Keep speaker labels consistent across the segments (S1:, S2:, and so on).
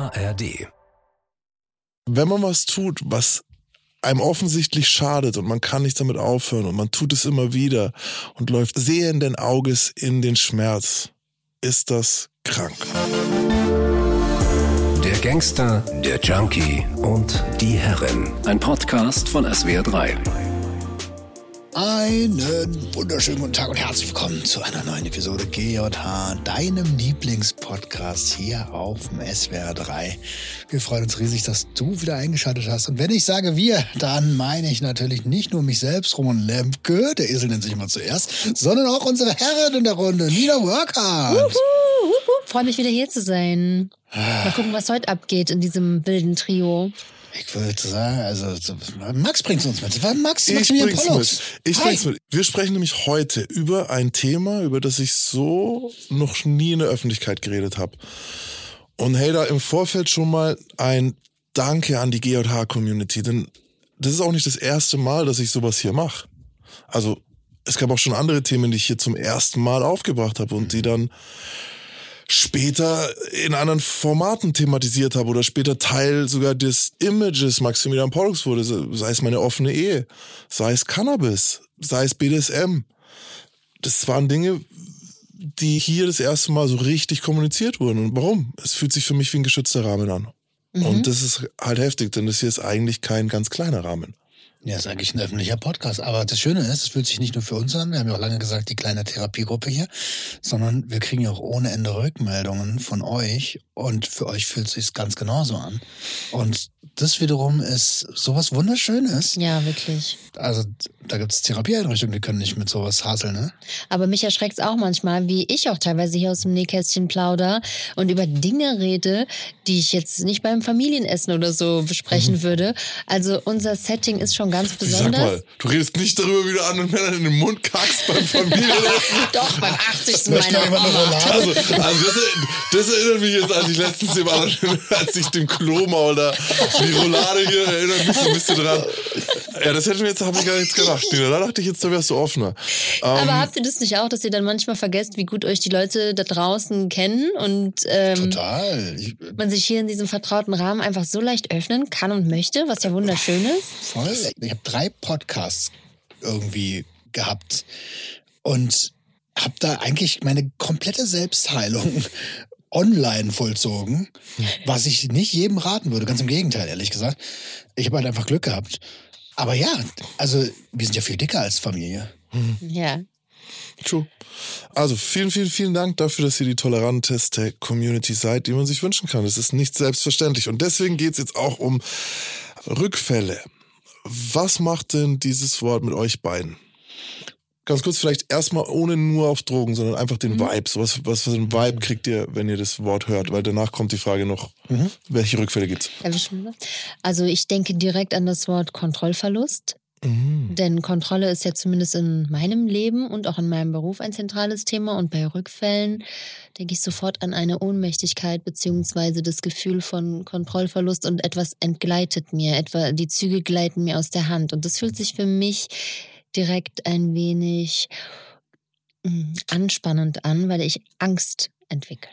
S1: ARD.
S2: Wenn man was tut, was einem offensichtlich schadet und man kann nicht damit aufhören und man tut es immer wieder und läuft sehenden Auges in den Schmerz, ist das krank.
S1: Der Gangster, der Junkie und die Herrin. Ein Podcast von SWR 3.
S3: Einen wunderschönen guten Tag und herzlich willkommen zu einer neuen Episode GJH, deinem Lieblingspodcast hier auf dem SWR 3. Wir freuen uns riesig, dass du wieder eingeschaltet hast. Und wenn ich sage wir, dann meine ich natürlich nicht nur mich selbst, Roman Lemke, der Esel nennt sich immer zuerst, sondern auch unsere Herrin in der Runde, Nina Workhardt.
S4: Freue mich wieder hier zu sein. Mal gucken, was heute abgeht in diesem wilden Trio.
S3: Ich würde sagen, also Max bringt uns mit.
S2: Ich bring's mit. Wir sprechen nämlich heute über ein Thema, über das ich so noch nie in der Öffentlichkeit geredet habe. Und hey, da im Vorfeld schon mal ein Danke an die GJH-Community, denn das ist auch nicht das erste Mal, dass ich sowas hier mache. Also es gab auch schon andere Themen, die ich hier zum ersten Mal aufgebracht habe und die dann später in anderen Formaten thematisiert habe oder später Teil sogar des Images Maximilian Pollux wurde, sei es meine offene Ehe, sei es Cannabis, sei es BDSM. Das waren Dinge, die hier das erste Mal so richtig kommuniziert wurden. Und warum? Es fühlt sich für mich wie ein geschützter Rahmen an. Und das ist halt heftig, denn das hier ist eigentlich kein ganz kleiner Rahmen.
S3: Ja, ist eigentlich ein öffentlicher Podcast. Aber das Schöne ist, es fühlt sich nicht nur für uns an, wir haben ja auch lange gesagt, die kleine Therapiegruppe hier, sondern wir kriegen ja auch ohne Ende Rückmeldungen von euch und für euch fühlt es sich ganz genauso an. Und das wiederum ist sowas Wunderschönes.
S4: Ja, wirklich.
S3: Also da gibt es Therapieeinrichtungen, die können nicht mit sowas haseln, ne?
S4: Aber mich erschreckt es auch manchmal, wie ich auch teilweise hier aus dem Nähkästchen plauder und über Dinge rede, die ich jetzt nicht beim Familienessen oder so besprechen würde. Also unser Setting ist schon ganz besonders.
S2: Sag mal, du redest nicht darüber, wie du anderen Männern in den Mund kackst beim Familienessen.
S4: Doch, beim 80. meiner Mama.
S2: Also das erinnert mich jetzt, als ich letztens als ich dem Klomaul da die Roulade hier erinnert mich so ein bisschen dran. Ja, das habe ich gar nicht gedacht. Da dachte ich jetzt, da wärst du offener.
S4: Aber habt ihr das nicht auch, dass ihr dann manchmal vergesst, wie gut euch die Leute da draußen kennen und
S3: total.
S4: Man sich hier in diesem vertrauten Rahmen einfach so leicht öffnen kann und möchte, was ja wunderschön ist?
S3: Voll. Ich habe 3 Podcasts irgendwie gehabt und habe da eigentlich meine komplette Selbstheilung online vollzogen, was ich nicht jedem raten würde. Ganz im Gegenteil, ehrlich gesagt. Ich habe halt einfach Glück gehabt. Aber ja, also wir sind ja viel dicker als Familie.
S4: Ja.
S2: True. Also vielen, vielen, vielen Dank dafür, dass ihr die toleranteste Community seid, die man sich wünschen kann. Es ist nicht selbstverständlich. Und deswegen geht es jetzt auch um Rückfälle. Was macht denn dieses Wort mit euch beiden? Ganz kurz, vielleicht erstmal ohne nur auf Drogen, sondern einfach den Vibe. So was für einen Vibe kriegt ihr, wenn ihr das Wort hört? Weil danach kommt die Frage noch, welche Rückfälle gibt's?
S4: Also ich denke direkt an das Wort Kontrollverlust. Denn Kontrolle ist ja zumindest in meinem Leben und auch in meinem Beruf ein zentrales Thema. Und bei Rückfällen denke ich sofort an eine Ohnmächtigkeit beziehungsweise das Gefühl von Kontrollverlust und etwas entgleitet mir. Etwa die Züge gleiten mir aus der Hand. Und das fühlt sich für mich direkt ein wenig anspannend an, weil ich Angst entwickle.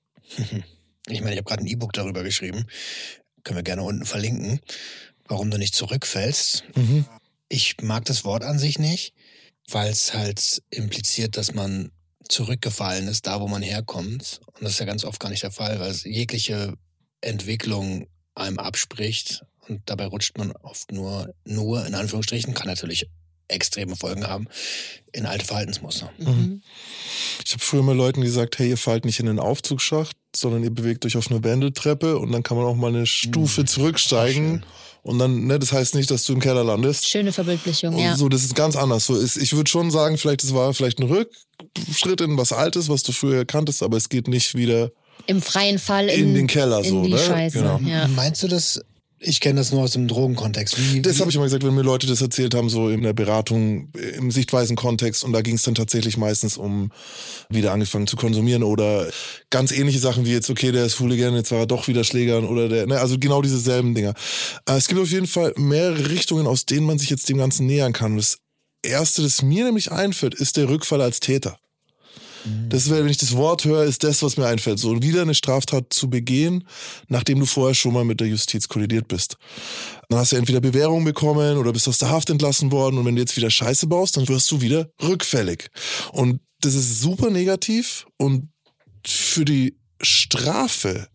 S3: Ich meine, ich habe gerade ein E-Book darüber geschrieben. Können wir gerne unten verlinken, warum du nicht zurückfällst. Ich mag das Wort an sich nicht, weil es halt impliziert, dass man zurückgefallen ist, da wo man herkommt. Und das ist ja ganz oft gar nicht der Fall, weil es jegliche Entwicklung einem abspricht. Und dabei rutscht man oft nur in Anführungsstrichen, kann natürlich extreme Folgen haben, in alte Verhaltensmuster.
S2: Ich habe früher mal Leuten gesagt, hey, ihr fallt nicht in den Aufzugsschacht, sondern ihr bewegt euch auf eine Wendeltreppe und dann kann man auch mal eine Stufe zurücksteigen. Und dann, das heißt nicht, dass du im Keller landest.
S4: Schöne Verbildlichung,
S2: und
S4: ja.
S2: So, das ist ganz anders. So ist, ich würde schon sagen, es war ein Rückschritt in was Altes, was du früher kanntest, aber es geht nicht wieder
S4: im freien Fall
S2: in den Keller,
S4: in
S2: so,
S4: die
S2: ne?
S4: Scheiße.
S2: Genau.
S4: Ja.
S3: Meinst du das? Ich kenne das nur aus dem Drogenkontext.
S2: Das habe ich immer gesagt, wenn mir Leute das erzählt haben, so in der Beratung, im Sichtweisenkontext. Und da ging es dann tatsächlich meistens um wieder angefangen zu konsumieren oder ganz ähnliche Sachen wie jetzt, okay, der ist Hooligan, jetzt war er doch wieder Schlägern oder also genau diese selben Dinger. Es gibt auf jeden Fall mehrere Richtungen, aus denen man sich jetzt dem Ganzen nähern kann. Und das Erste, das mir nämlich einfällt, ist der Rückfall als Täter. Das wäre, wenn ich das Wort höre, ist das, was mir einfällt. So wieder eine Straftat zu begehen, nachdem du vorher schon mal mit der Justiz kollidiert bist. Dann hast du entweder Bewährung bekommen oder bist aus der Haft entlassen worden und wenn du jetzt wieder Scheiße baust, dann wirst du wieder rückfällig. Und das ist super negativ und für die Strafe,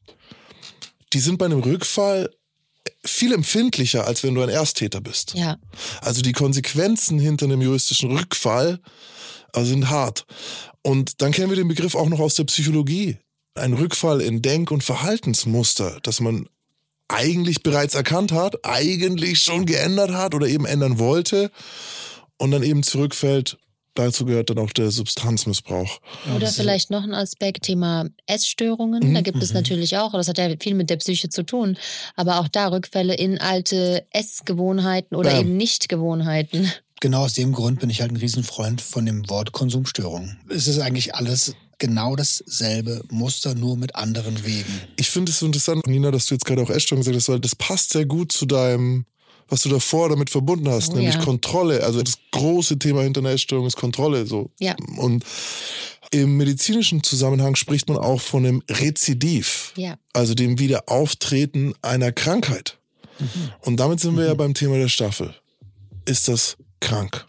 S2: die sind bei einem Rückfall viel empfindlicher, als wenn du ein Ersttäter bist.
S4: Ja.
S2: Also die Konsequenzen hinter einem juristischen Rückfall sind hart. Und dann kennen wir den Begriff auch noch aus der Psychologie. Ein Rückfall in Denk- und Verhaltensmuster, das man eigentlich bereits erkannt hat, eigentlich schon geändert hat oder eben ändern wollte und dann eben zurückfällt. Dazu gehört dann auch der Substanzmissbrauch.
S4: Oder vielleicht noch ein Aspekt, Thema Essstörungen. Da gibt es natürlich auch, das hat ja viel mit der Psyche zu tun, aber auch da Rückfälle in alte Essgewohnheiten oder eben Nichtgewohnheiten.
S3: Genau aus dem Grund bin ich halt ein Riesenfreund von dem Wort Konsumstörung. Es ist eigentlich alles genau dasselbe Muster, nur mit anderen Wegen.
S2: Ich finde es so interessant, Nina, dass du jetzt gerade auch Essstörung gesagt hast, weil das passt sehr gut zu deinem, was du davor damit verbunden hast, nämlich Kontrolle. Also das große Thema hinter einer Essstörung ist Kontrolle. So.
S4: Ja.
S2: Und im medizinischen Zusammenhang spricht man auch von einem Rezidiv, also dem Wiederauftreten einer Krankheit. Und damit sind wir ja beim Thema der Staffel. Ist das krank?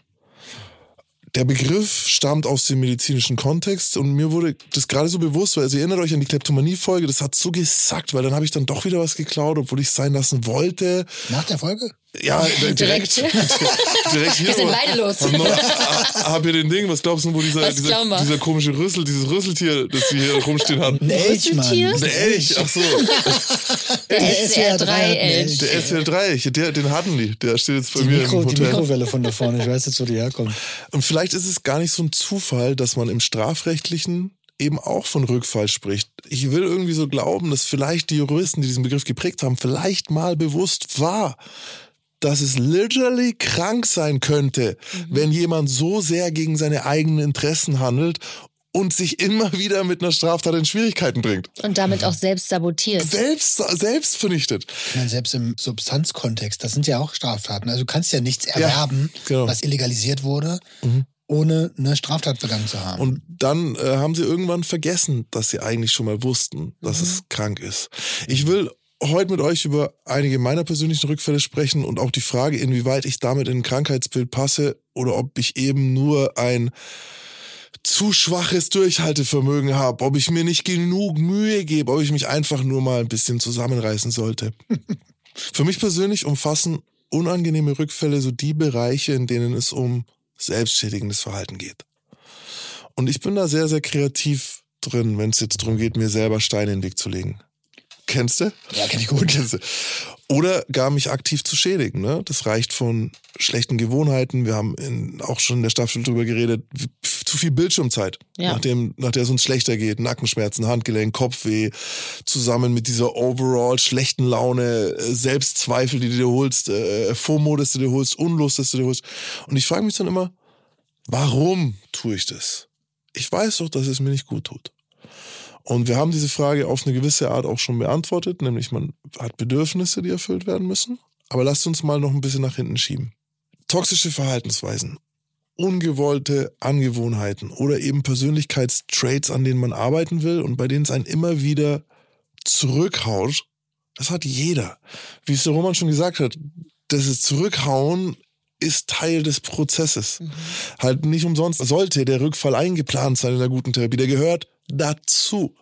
S2: Der Begriff stammt aus dem medizinischen Kontext und mir wurde das gerade so bewusst, weil ihr erinnert euch an die Kleptomanie-Folge, das hat so gesackt, weil dann habe ich dann doch wieder was geklaut, obwohl ich es sein lassen wollte.
S3: Nach der Folge?
S2: Ja, direkt hier.
S4: Wir sind beide los.
S2: Hab ihr den Ding, was glaubst du, wo dieser komische Rüssel, dieses Rüsseltier, das wir hier rumstehen hatten?
S3: Ein Elch, Mann.
S2: Ein Elch, ach so.
S4: Der SWR3-Elch.
S2: Der SWR3-Elch, den hatten die. Der steht jetzt bei mir im Hotel.
S3: Die Mikrowelle von da vorne, ich weiß jetzt, wo die herkommt.
S2: Und vielleicht ist es gar nicht so ein Zufall, dass man im Strafrechtlichen eben auch von Rückfall spricht. Ich will irgendwie so glauben, dass vielleicht die Juristen, die diesen Begriff geprägt haben, vielleicht mal bewusst war, dass es literally krank sein könnte, wenn jemand so sehr gegen seine eigenen Interessen handelt und sich immer wieder mit einer Straftat in Schwierigkeiten bringt.
S4: Und damit auch selbst sabotiert.
S2: Selbst vernichtet.
S3: Ich meine, selbst im Substanzkontext, das sind ja auch Straftaten. Also du kannst ja nichts erwerben, was illegalisiert wurde, ohne eine Straftat begangen zu haben.
S2: Und dann haben sie irgendwann vergessen, dass sie eigentlich schon mal wussten, dass es krank ist. Ich will heute mit euch über einige meiner persönlichen Rückfälle sprechen und auch die Frage, inwieweit ich damit in ein Krankheitsbild passe oder ob ich eben nur ein zu schwaches Durchhaltevermögen habe, ob ich mir nicht genug Mühe gebe, ob ich mich einfach nur mal ein bisschen zusammenreißen sollte. Für mich persönlich umfassen unangenehme Rückfälle so die Bereiche, in denen es um selbstschädigendes Verhalten geht. Und ich bin da sehr, sehr kreativ drin, wenn es jetzt darum geht, mir selber Steine in den Weg zu legen. Kennst du?
S3: Ja, kenn ich gut.
S2: Kennst du? Oder gar mich aktiv zu schädigen. Ne? Das reicht von schlechten Gewohnheiten. Wir haben auch schon in der Staffel drüber geredet, zu viel Bildschirmzeit, nach der es uns schlechter geht. Nackenschmerzen, Handgelenk, Kopfweh, zusammen mit dieser overall schlechten Laune, Selbstzweifel, die du dir holst, FOMO, das du dir holst, Unlust, das du dir holst. Und ich frage mich dann immer, warum tue ich das? Ich weiß doch, dass es mir nicht gut tut. Und wir haben diese Frage auf eine gewisse Art auch schon beantwortet, nämlich man hat Bedürfnisse, die erfüllt werden müssen. Aber lasst uns mal noch ein bisschen nach hinten schieben. Toxische Verhaltensweisen, ungewollte Angewohnheiten oder eben Persönlichkeitstraits, an denen man arbeiten will und bei denen es einen immer wieder zurückhaut, das hat jeder. Wie es der Roman schon gesagt hat, das Zurückhauen ist Teil des Prozesses. Halt nicht umsonst sollte der Rückfall eingeplant sein in der guten Therapie. Der gehört dazu.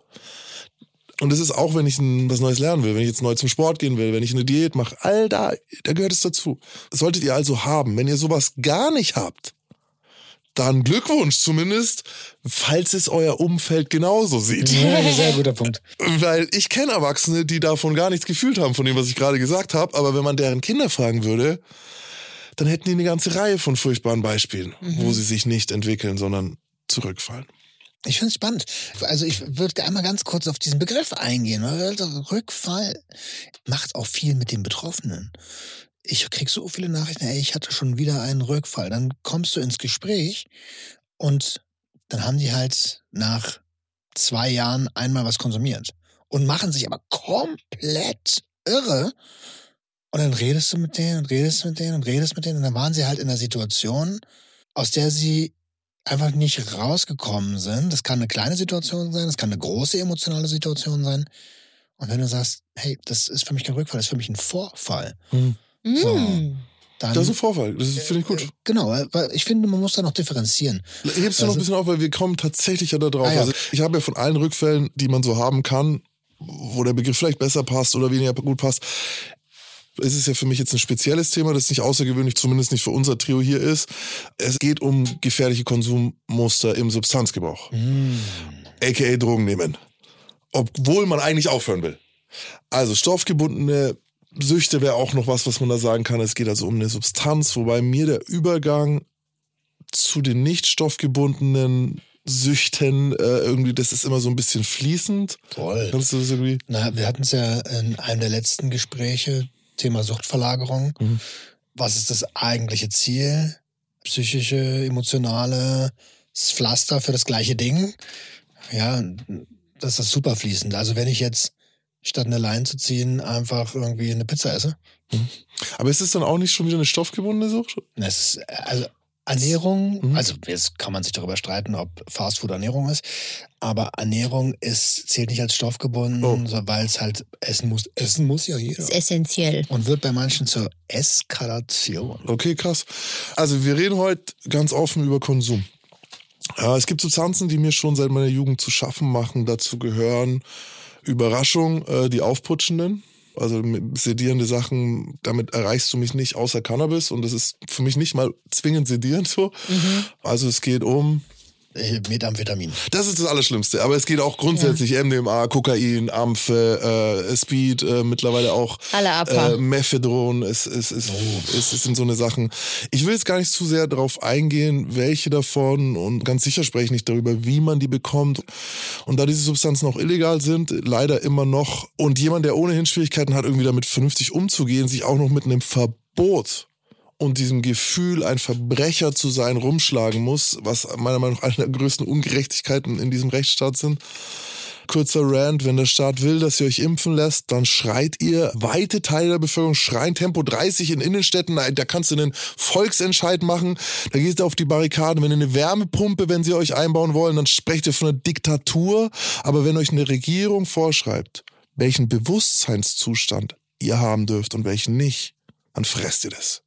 S2: Und das ist auch, wenn ich was Neues lernen will, wenn ich jetzt neu zum Sport gehen will, wenn ich eine Diät mache, all da gehört es dazu. Solltet ihr also haben. Wenn ihr sowas gar nicht habt, dann Glückwunsch zumindest, falls es euer Umfeld genauso sieht.
S3: Ja, sehr guter Punkt.
S2: Weil ich kenne Erwachsene, die davon gar nichts gefühlt haben, von dem, was ich gerade gesagt habe, aber wenn man deren Kinder fragen würde, dann hätten die eine ganze Reihe von furchtbaren Beispielen, wo sie sich nicht entwickeln, sondern zurückfallen.
S3: Ich finde es spannend. Also ich würde einmal ganz kurz auf diesen Begriff eingehen. Rückfall macht auch viel mit den Betroffenen. Ich krieg so viele Nachrichten, ey, ich hatte schon wieder einen Rückfall. Dann kommst du ins Gespräch und dann haben die halt nach 2 Jahren einmal was konsumiert und machen sich aber komplett irre. Und dann redest du mit denen und redest mit denen und redest mit denen und dann waren sie halt in einer Situation, aus der sie einfach nicht rausgekommen sind. Das kann eine kleine Situation sein, das kann eine große emotionale Situation sein. Und wenn du sagst, hey, das ist für mich kein Rückfall, das ist für mich ein Vorfall. So, dann,
S2: das ist ein Vorfall, das finde ich gut.
S3: Genau, weil ich finde, man muss da noch differenzieren.
S2: Hebst du noch ein bisschen auf, weil wir kommen tatsächlich ja da drauf. Also ich habe ja von allen Rückfällen, die man so haben kann, wo der Begriff vielleicht besser passt oder weniger gut passt, ist es ja für mich jetzt ein spezielles Thema, das nicht außergewöhnlich, zumindest nicht für unser Trio hier ist. Es geht um gefährliche Konsummuster im Substanzgebrauch. A.k.a. Drogen nehmen. Obwohl man eigentlich aufhören will. Also stoffgebundene Süchte wäre auch noch was man da sagen kann. Es geht also um eine Substanz, wobei mir der Übergang zu den nicht stoffgebundenen Süchten irgendwie, das ist immer so ein bisschen fließend.
S3: Toll.
S2: Kannst du das irgendwie?
S3: Na, wir hatten es ja in einem der letzten Gespräche, Thema Suchtverlagerung. Was ist das eigentliche Ziel? Psychische, emotionale Pflaster für das gleiche Ding? Ja, das ist super fließend. Also wenn ich jetzt statt eine Line zu ziehen einfach irgendwie eine Pizza esse.
S2: Aber ist es dann auch nicht schon wieder eine stoffgebundene Sucht?
S3: Es ist, also Ernährung, also jetzt kann man sich darüber streiten, ob Fastfood Ernährung ist, aber Ernährung zählt nicht als stoffgebunden, weil es halt essen muss ja jeder.
S4: Ist essentiell.
S3: Und wird bei manchen zur Eskalation.
S2: Okay, krass. Also wir reden heute ganz offen über Konsum. Ja, es gibt Substanzen, die mir schon seit meiner Jugend zu schaffen machen. Dazu gehören Überraschung, die aufputschenden. Also sedierende Sachen, damit erreichst du mich nicht, außer Cannabis. Und das ist für mich nicht mal zwingend sedierend so. Also es geht um
S3: Methamphetamin.
S2: Das ist das Allerschlimmste. Aber es geht auch grundsätzlich MDMA, Kokain, Amphe, Speed, mittlerweile auch Methadron. Es sind so eine Sachen. Ich will jetzt gar nicht zu sehr darauf eingehen, welche davon, und ganz sicher spreche ich nicht darüber, wie man die bekommt. Und da diese Substanzen auch illegal sind, leider immer noch, und jemand, der ohnehin Schwierigkeiten hat, irgendwie damit vernünftig umzugehen, sich auch noch mit einem Verbot und diesem Gefühl, ein Verbrecher zu sein, rumschlagen muss, was meiner Meinung nach eine der größten Ungerechtigkeiten in diesem Rechtsstaat sind. Kurzer Rant, wenn der Staat will, dass ihr euch impfen lässt, dann schreit ihr, weite Teile der Bevölkerung schreien Tempo 30 in Innenstädten, da kannst du einen Volksentscheid machen, da geht ihr auf die Barrikaden, wenn ihr eine Wärmepumpe, wenn sie euch einbauen wollen, dann sprecht ihr von einer Diktatur, aber wenn euch eine Regierung vorschreibt, welchen Bewusstseinszustand ihr haben dürft und welchen nicht, dann fresst ihr das.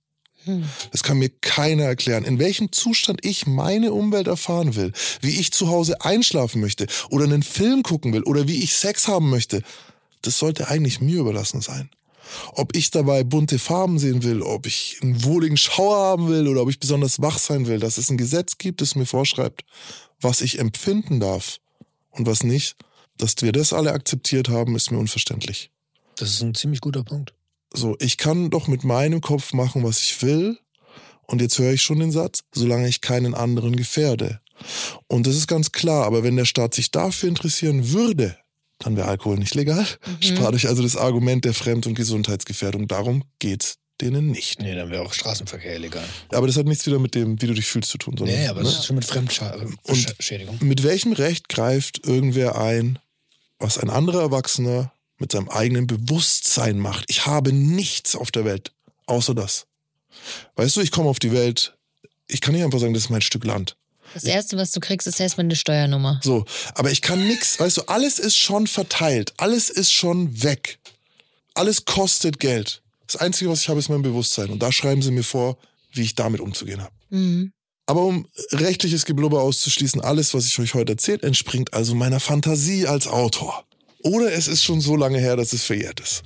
S2: Das kann mir keiner erklären, in welchem Zustand ich meine Umwelt erfahren will, wie ich zu Hause einschlafen möchte oder einen Film gucken will oder wie ich Sex haben möchte. Das sollte eigentlich mir überlassen sein. Ob ich dabei bunte Farben sehen will, ob ich einen wohligen Schauer haben will oder ob ich besonders wach sein will, dass es ein Gesetz gibt, das mir vorschreibt, was ich empfinden darf und was nicht. Dass wir das alle akzeptiert haben, ist mir unverständlich.
S3: Das ist ein ziemlich guter Punkt.
S2: So, ich kann doch mit meinem Kopf machen, was ich will. Und jetzt höre ich schon den Satz, solange ich keinen anderen gefährde. Und das ist ganz klar, aber wenn der Staat sich dafür interessieren würde, dann wäre Alkohol nicht legal. Spart euch also das Argument der Fremd- und Gesundheitsgefährdung. Darum geht's denen nicht.
S3: Nee, dann wäre auch Straßenverkehr illegal.
S2: Aber das hat nichts wieder mit dem, wie du dich fühlst, zu tun. Sondern,
S3: nee, aber das ist schon mit Fremdschädigung.
S2: Mit welchem Recht greift irgendwer ein, was ein anderer Erwachsener mit seinem eigenen Bewusstsein macht? Ich habe nichts auf der Welt, außer das. Weißt du, ich komme auf die Welt, ich kann nicht einfach sagen, das ist mein Stück Land.
S4: Das Erste, was du kriegst, ist erstmal eine Steuernummer.
S2: So, aber ich kann nichts, weißt du, alles ist schon verteilt, alles ist schon weg. Alles kostet Geld. Das Einzige, was ich habe, ist mein Bewusstsein. Und da schreiben sie mir vor, wie ich damit umzugehen habe. Aber um rechtliches Geblubber auszuschließen, alles, was ich euch heute erzählt, entspringt also meiner Fantasie als Autor. Oder es ist schon so lange her, dass es verjährt ist.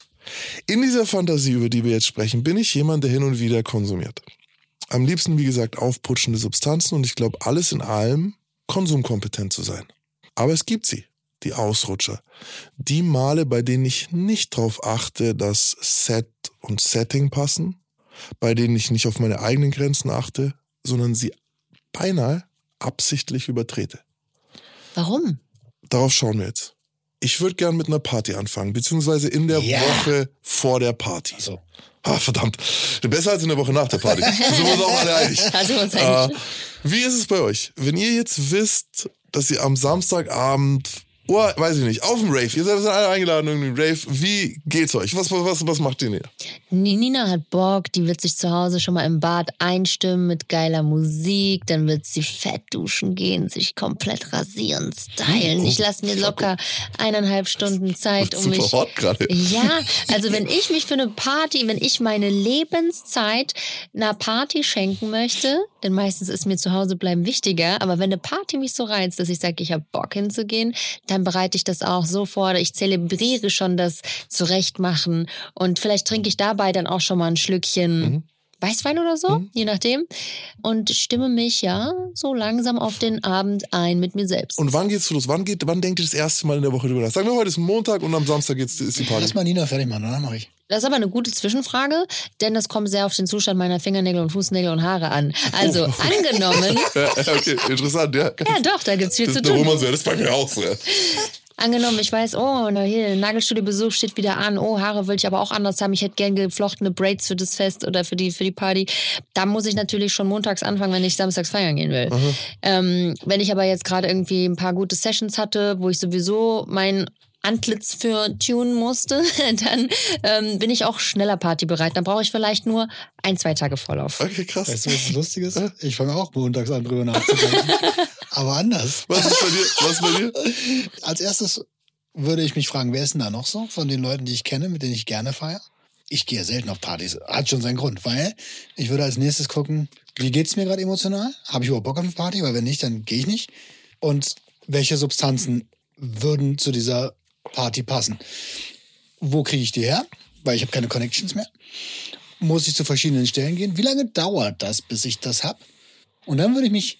S2: In dieser Fantasie, über die wir jetzt sprechen, bin ich jemand, der hin und wieder konsumiert. Am liebsten, wie gesagt, aufputschende Substanzen und ich glaube, alles in allem konsumkompetent zu sein. Aber es gibt sie, die Ausrutscher. Die Male, bei denen ich nicht darauf achte, dass Set und Setting passen, bei denen ich nicht auf meine eigenen Grenzen achte, sondern sie beinahe absichtlich übertrete.
S4: Warum?
S2: Darauf schauen wir jetzt. Ich würde gern mit einer Party anfangen, beziehungsweise in der Woche vor der Party.
S3: So.
S2: Verdammt. Besser als in der Woche nach der Party. Da sind wir uns auch alle einig. Wie ist es bei euch? Wenn ihr jetzt wisst, dass ihr am Samstagabend, weiß ich nicht, auf dem Rave, ihr seid alle eingeladen, irgendwie Rave, wie geht's euch? Was macht ihr näher?
S4: Nina hat Bock, die wird sich zu Hause schon mal im Bad einstimmen mit geiler Musik, dann wird sie fett duschen gehen, sich komplett rasieren, stylen. Ich lasse mir locker 1,5 Stunden Zeit, um mich...
S2: Hot gerade.
S4: Ja, also wenn ich mich für eine Party, wenn ich meine Lebenszeit einer Party schenken möchte, denn meistens ist mir zu Hause bleiben wichtiger, aber wenn eine Party mich so reizt, dass ich sage, ich habe Bock hinzugehen, dann bereite ich das auch so vor, ich zelebriere schon das Zurechtmachen und vielleicht trinke ich dabei dann auch schon mal ein Schlückchen Weißwein oder so, je nachdem. Und stimme mich so langsam auf den Abend ein mit mir selbst.
S2: Und wann geht's los? Wann denkt ihr das erste Mal in der Woche drüber nach? Sagen wir, heute ist Montag und am Samstag ist die Party.
S3: Lass mal Nina fertig machen, dann mache ich.
S4: Das ist aber eine gute Zwischenfrage, denn das kommt sehr auf den Zustand meiner Fingernägel und Fußnägel und Haare an. Also angenommen...
S2: Okay, interessant, ja.
S4: Ja doch, da gibt's viel zu tun.
S2: Das ist bei mir auch so.
S4: Angenommen, ich weiß, hier, Nagelstudio-Besuch steht wieder an. Haare will ich aber auch anders haben. Ich hätte gern geflochtene Braids für das Fest oder für die Party. Da muss ich natürlich schon montags anfangen, wenn ich samstags feiern gehen will. Wenn ich aber jetzt gerade irgendwie ein paar gute Sessions hatte, wo ich sowieso mein Antlitz für tunen musste, dann bin ich auch schneller partybereit. Dann brauche ich vielleicht nur 1-2 Tage Vorlauf.
S2: Okay, krass.
S3: Weißt du, was lustig ist? Ich fange auch montags an, drüber nachzudenken. Aber anders.
S2: Was ist bei dir?
S3: Als erstes würde ich mich fragen, wer ist denn da noch so von den Leuten, die ich kenne, mit denen ich gerne feiere? Ich gehe selten auf Partys. Hat schon seinen Grund, weil ich würde als nächstes gucken, wie geht's mir gerade emotional? Habe ich überhaupt Bock auf eine Party? Weil wenn nicht, dann gehe ich nicht. Und welche Substanzen würden zu dieser Party passen? Wo kriege ich die her? Weil ich habe keine Connections mehr. Muss ich zu verschiedenen Stellen gehen? Wie lange dauert das, bis ich das habe? Und dann würde ich mich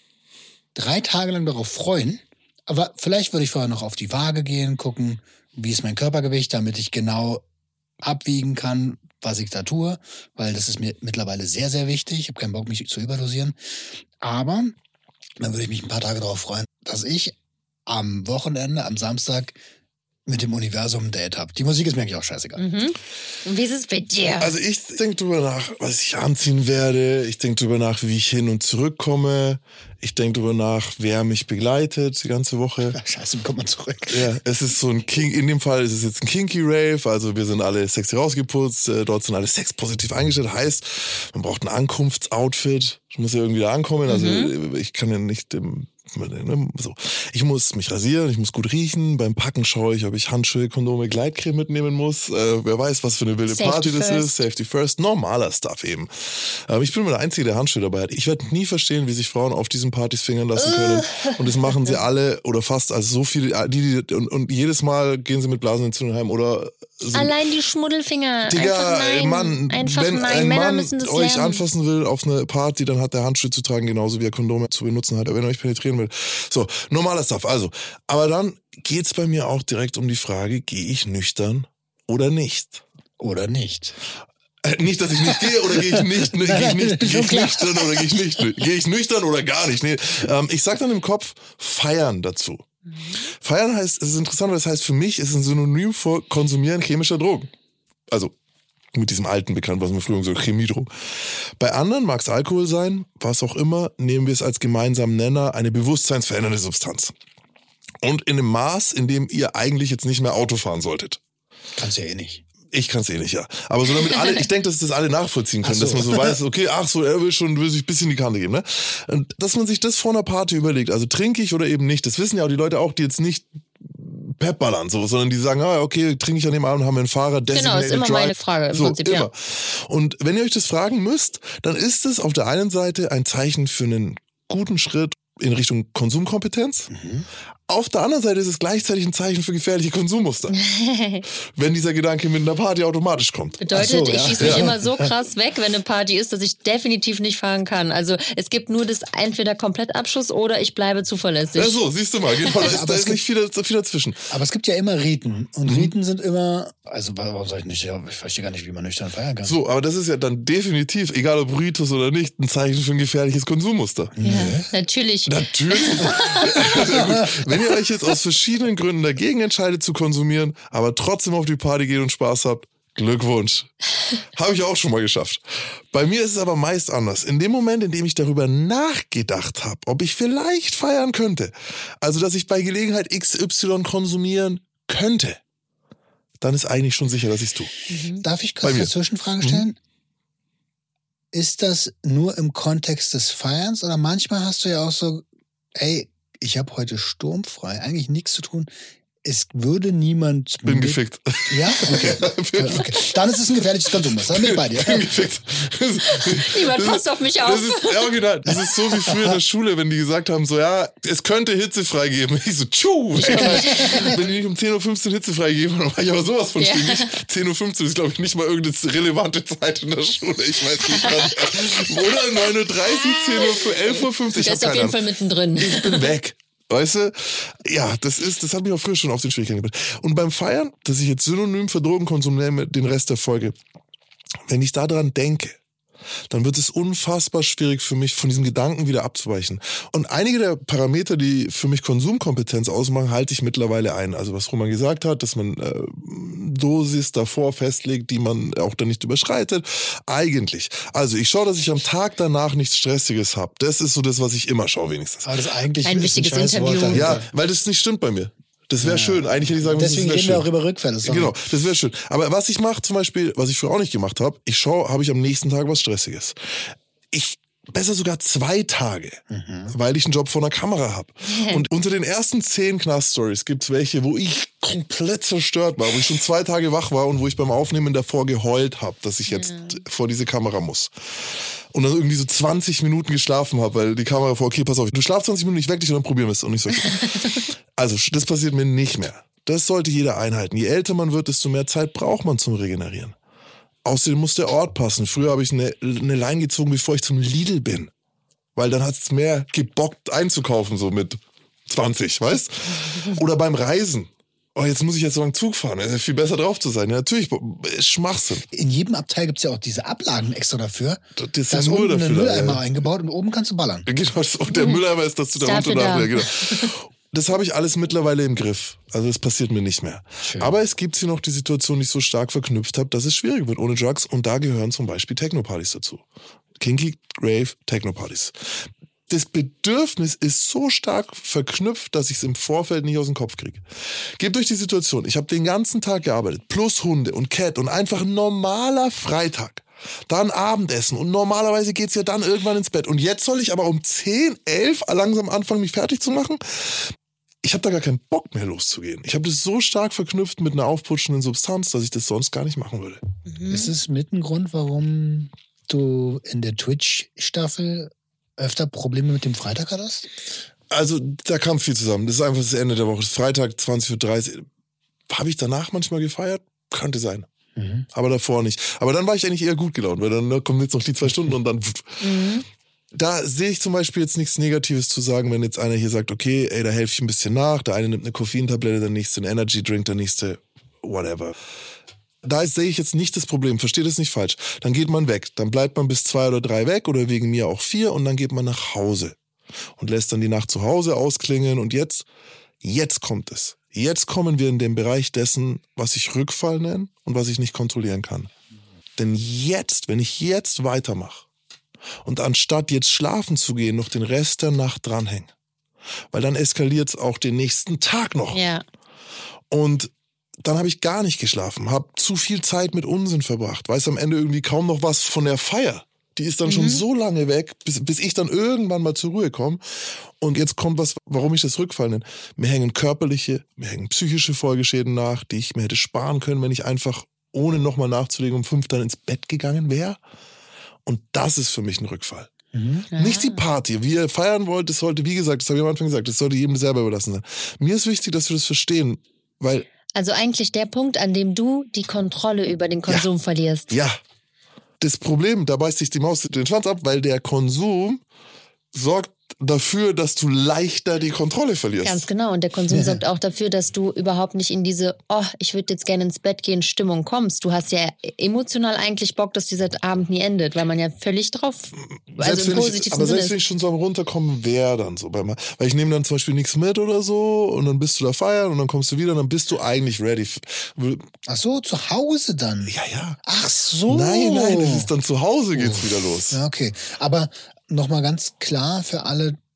S3: 3 Tage lang darauf freuen. Aber vielleicht würde ich vorher noch auf die Waage gehen, gucken, wie ist mein Körpergewicht, damit ich genau abwiegen kann, was ich da tue. Weil das ist mir mittlerweile sehr, sehr wichtig. Ich habe keinen Bock, mich zu überdosieren. Aber dann würde ich mich ein paar Tage darauf freuen, dass ich am Wochenende, am Samstag, mit dem Universum ein Date habe. Die Musik ist mir eigentlich auch scheißegal.
S4: Und wie ist es bei dir?
S2: Also ich denke drüber nach, was ich anziehen werde. Ich denke drüber nach, wie ich hin und zurückkomme. Ich denke drüber nach, wer mich begleitet die ganze Woche.
S3: Scheiße, wie kommt man zurück?
S2: Ja, es ist so ein in dem Fall ist es jetzt ein Kinky Rave, also wir sind alle sexy rausgeputzt, dort sind alle sexpositiv eingestellt. Heißt, man braucht ein Ankunftsoutfit. Ich muss ja irgendwie da ankommen, also ich kann ja nicht so. Ich muss mich rasieren, ich muss gut riechen. Beim Packen schaue ich, ob ich Handschuhe, Kondome, Gleitcreme mitnehmen muss. Wer weiß, was für eine wilde Party das ist. Safety first. Normaler Stuff eben. Ich bin immer der Einzige, der Handschuhe dabei hat. Ich werde nie verstehen, wie sich Frauen auf diesen Partys fingern lassen können. Und das machen sie alle oder fast, also so viele, und jedes Mal gehen sie mit Blasenentzündung heim oder
S4: allein die Schmuddelfinger.
S2: Digga, Mann, wenn ein
S4: Männer
S2: Mann euch anfassen will auf eine Party, dann hat der Handschuhe zu tragen, genauso wie er Kondome zu benutzen hat, wenn er euch penetrieren will. So, normaler Stuff. Also, aber dann geht's bei mir auch direkt um die Frage, gehe ich nüchtern oder nicht?
S3: Oder nicht.
S2: Nicht, dass ich nicht gehe oder gehe ich nicht, gehe ich nüchtern oder gehe ich nicht, gehe ich nüchtern oder gar nicht. Nee, ich sag dann im Kopf, feiern dazu. Feiern heißt, es ist interessant, weil das heißt für mich, ist ein Synonym für Konsumieren chemischer Drogen. Also mit diesem alten Bekannt, was man früher so Chemiedrogen. Bei anderen mag es Alkohol sein, was auch immer, nehmen wir es als gemeinsamen Nenner, eine bewusstseinsverändernde Substanz. Und in einem Maß, in dem ihr eigentlich jetzt nicht mehr Auto fahren solltet.
S3: Kannst ja eh nicht.
S2: Ich kann es eh nicht, ja. Aber so damit alle, ich denke, dass das alle nachvollziehen können, dass man so weiß, okay, ach so, er will sich ein bisschen die Kante geben, ne? Und dass man sich das vor einer Party überlegt, also trinke ich oder eben nicht, das wissen ja auch die Leute auch, die jetzt nicht peppballern, so, sondern die sagen, okay, trinke ich an dem Abend, haben wir einen Fahrer,
S4: Genau, ist immer
S2: Drive.
S4: meine Frage im Prinzip,
S2: immer.
S4: ja.
S2: Und wenn ihr euch das fragen müsst, dann ist es auf der einen Seite ein Zeichen für einen guten Schritt in Richtung Konsumkompetenz. Auf der anderen Seite ist es gleichzeitig ein Zeichen für gefährliche Konsummuster. Wenn dieser Gedanke mit einer Party automatisch kommt.
S4: Bedeutet, ich schieße mich immer so krass weg, wenn eine Party ist, dass ich definitiv nicht fahren kann. Also es gibt nur das entweder Komplettabschuss oder ich bleibe zuverlässig.
S2: Ja, so, siehst du mal, da ist nicht viel dazwischen.
S3: Aber es gibt ja immer Riten. Und Riten sind immer, also warum soll ich nicht, ich verstehe gar nicht, wie man nüchtern feiern kann.
S2: So, aber das ist ja dann definitiv, egal ob Ritus oder nicht, ein Zeichen für ein gefährliches Konsummuster.
S4: Ja, natürlich.
S2: Natürlich. Wenn ihr euch jetzt aus verschiedenen Gründen dagegen entscheidet zu konsumieren, aber trotzdem auf die Party geht und Spaß habt, Glückwunsch. Habe ich auch schon mal geschafft. Bei mir ist es aber meist anders. In dem Moment, in dem ich darüber nachgedacht habe, ob ich vielleicht feiern könnte, also dass ich bei Gelegenheit XY konsumieren könnte, dann ist eigentlich schon sicher, dass ich es tue.
S3: Darf ich kurz eine Zwischenfrage stellen? Ist das nur im Kontext des Feierns oder manchmal hast du ja auch so, ey, ich habe heute sturmfrei, eigentlich nichts zu tun. Es würde niemand...
S2: Bin gefickt.
S3: Ja? Okay. Dann ist es ein gefährliches Konsum. Das bin ich bei dir.
S2: Bin gefickt.
S4: Niemand passt auf mich auf.
S2: Das ist original. Das ist so wie früher in der Schule, wenn die gesagt haben, so, ja, es könnte hitzefrei geben. Ich so, wenn die nicht um 10.15 Uhr hitzefrei geben, dann war ich aber sowas von stimmig. 10.15 Uhr ist, glaube ich, nicht mal irgendeine relevante Zeit in der Schule. Ich weiß nicht wann. Oder 9.30 Uhr, 11.50 Uhr.
S4: Der ist auf jeden Fall mittendrin.
S2: Ich bin weg. Weißt du? Ja, das hat mich auch früher schon auf den Schwierigkeiten gebracht. Und beim Feiern, das ich jetzt synonym für Drogenkonsum nehme, den Rest der Folge, wenn ich daran denke, dann wird es unfassbar schwierig für mich, von diesem Gedanken wieder abzuweichen. Und einige der Parameter, die für mich Konsumkompetenz ausmachen, halte ich mittlerweile ein. Also was Roman gesagt hat, dass man Dosis davor festlegt, die man auch dann nicht überschreitet. Eigentlich. Also ich schaue, dass ich am Tag danach nichts Stressiges habe. Das ist so das, was ich immer schaue wenigstens.
S3: Aber das eigentlich
S4: ein wichtiges Interview.
S2: Ja, weil das nicht stimmt bei mir. Das wäre schön. Eigentlich hätte ich sagen müssen,
S3: deswegen reden wir auch über Rückfälle.
S2: Genau, das wäre schön. Aber was ich mache zum Beispiel, was ich früher auch nicht gemacht habe, ich schaue, habe ich am nächsten Tag was Stressiges. Besser sogar 2 Tage, weil ich einen Job vor einer Kamera habe. Und unter den ersten 10 Knast-Stories gibt's welche, wo ich komplett zerstört war, wo ich schon 2 Tage wach war und wo ich beim Aufnehmen davor geheult habe, dass ich jetzt vor diese Kamera muss. Und dann irgendwie so 20 Minuten geschlafen habe, weil die Kamera vor, okay, pass auf, du schlafst 20 Minuten, ich weck dich und dann probieren wir es. Und ich so, okay. Also, das passiert mir nicht mehr. Das sollte jeder einhalten. Je älter man wird, desto mehr Zeit braucht man zum Regenerieren. Außerdem muss der Ort passen. Früher habe ich eine Line gezogen, bevor ich zum Lidl bin. Weil dann hat es mehr gebockt einzukaufen, so mit 20, weißt? Oder beim Reisen. Oh, jetzt muss ich so lange Zug fahren. Es ist viel besser drauf zu sein. Ja, natürlich, ist Schwachsinn.
S3: In jedem Abteil gibt es ja auch diese Ablagen extra dafür.
S2: Das ist
S3: da ist
S2: nur
S3: unten
S2: dafür
S3: ein Mülleimer eingebaut und oben kannst du ballern.
S2: Genau, und der Mülleimer ist, dass du da runter darfst. Genau. Das habe ich alles mittlerweile im Griff. Also das passiert mir nicht mehr. Schön. Aber es gibt hier noch die Situation, die ich so stark verknüpft habe, dass es schwierig wird ohne Drugs. Und da gehören zum Beispiel Techno-Partys dazu. Kinky, Rave, Techno-Partys. Das Bedürfnis ist so stark verknüpft, dass ich es im Vorfeld nicht aus dem Kopf kriege. Gebt euch die Situation, ich habe den ganzen Tag gearbeitet, plus Hunde und Cat und einfach ein normaler Freitag. Dann Abendessen und normalerweise geht's ja dann irgendwann ins Bett. Und jetzt soll ich aber um 10, 11 langsam anfangen, mich fertig zu machen? Ich habe da gar keinen Bock mehr loszugehen. Ich habe das so stark verknüpft mit einer aufputschenden Substanz, dass ich das sonst gar nicht machen würde.
S3: Ist es mit ein Grund, warum du in der Twitch-Staffel öfter Probleme mit dem Freitag hattest?
S2: Also da kam viel zusammen. Das ist einfach das Ende der Woche. Freitag 20.30 Uhr. Habe ich danach manchmal gefeiert? Könnte sein. Aber davor nicht. Aber dann war ich eigentlich eher gut gelaunt, weil dann kommen jetzt noch die 2 Stunden und dann... Da sehe ich zum Beispiel jetzt nichts Negatives zu sagen, wenn jetzt einer hier sagt, okay, ey, da helfe ich ein bisschen nach. Der eine nimmt eine Koffeintablette, der nächste einen Energy Drink, der nächste whatever. Da sehe ich jetzt nicht das Problem, versteht es nicht falsch. Dann geht man weg, dann bleibt man bis 2 oder 3 weg oder wegen mir auch 4 und dann geht man nach Hause und lässt dann die Nacht zu Hause ausklingen und jetzt kommt es. Jetzt kommen wir in den Bereich dessen, was ich Rückfall nenne und was ich nicht kontrollieren kann. Denn jetzt, wenn ich jetzt weitermache, und anstatt jetzt schlafen zu gehen, noch den Rest der Nacht dranhängen. Weil dann eskaliert es auch den nächsten Tag noch.
S4: Ja.
S2: Und dann habe ich gar nicht geschlafen, habe zu viel Zeit mit Unsinn verbracht, weiß am Ende irgendwie kaum noch was von der Feier. Die ist dann schon so lange weg, bis ich dann irgendwann mal zur Ruhe komme. Und jetzt kommt was, warum ich das Rückfall nenne. Mir hängen körperliche, mir hängen psychische Folgeschäden nach, die ich mir hätte sparen können, wenn ich einfach, ohne nochmal nachzulegen, um 5 dann ins Bett gegangen wäre. Und das ist für mich ein Rückfall. Nicht die Party. Wie ihr feiern wollt, das sollte, wie gesagt, das habe ich am Anfang gesagt, das sollte jedem selber überlassen sein. Mir ist wichtig, dass wir das verstehen, weil...
S4: Also eigentlich der Punkt, an dem du die Kontrolle über den Konsum verlierst.
S2: Ja. Das Problem, da beißt sich die Maus den Schwanz ab, weil der Konsum sorgt dafür, dass du leichter die Kontrolle verlierst.
S4: Ganz genau. Und der Konsum sorgt auch dafür, dass du überhaupt nicht in diese, ich würde jetzt gerne ins Bett gehen, Stimmung kommst. Du hast ja emotional eigentlich Bock, dass dieser Abend nie endet, weil man ja völlig drauf, also im positivsten Sinne
S2: selbst wenn ich schon so am Runterkommen wäre dann so, weil ich nehme dann zum Beispiel nichts mit oder so und dann bist du da feiern und dann kommst du wieder und dann bist du eigentlich ready.
S3: Ach so, zu Hause dann?
S2: Ja.
S3: Ach so.
S2: Nein, es ist dann zu Hause geht's wieder los.
S3: Ja, okay. Aber nochmal ganz klar für alle,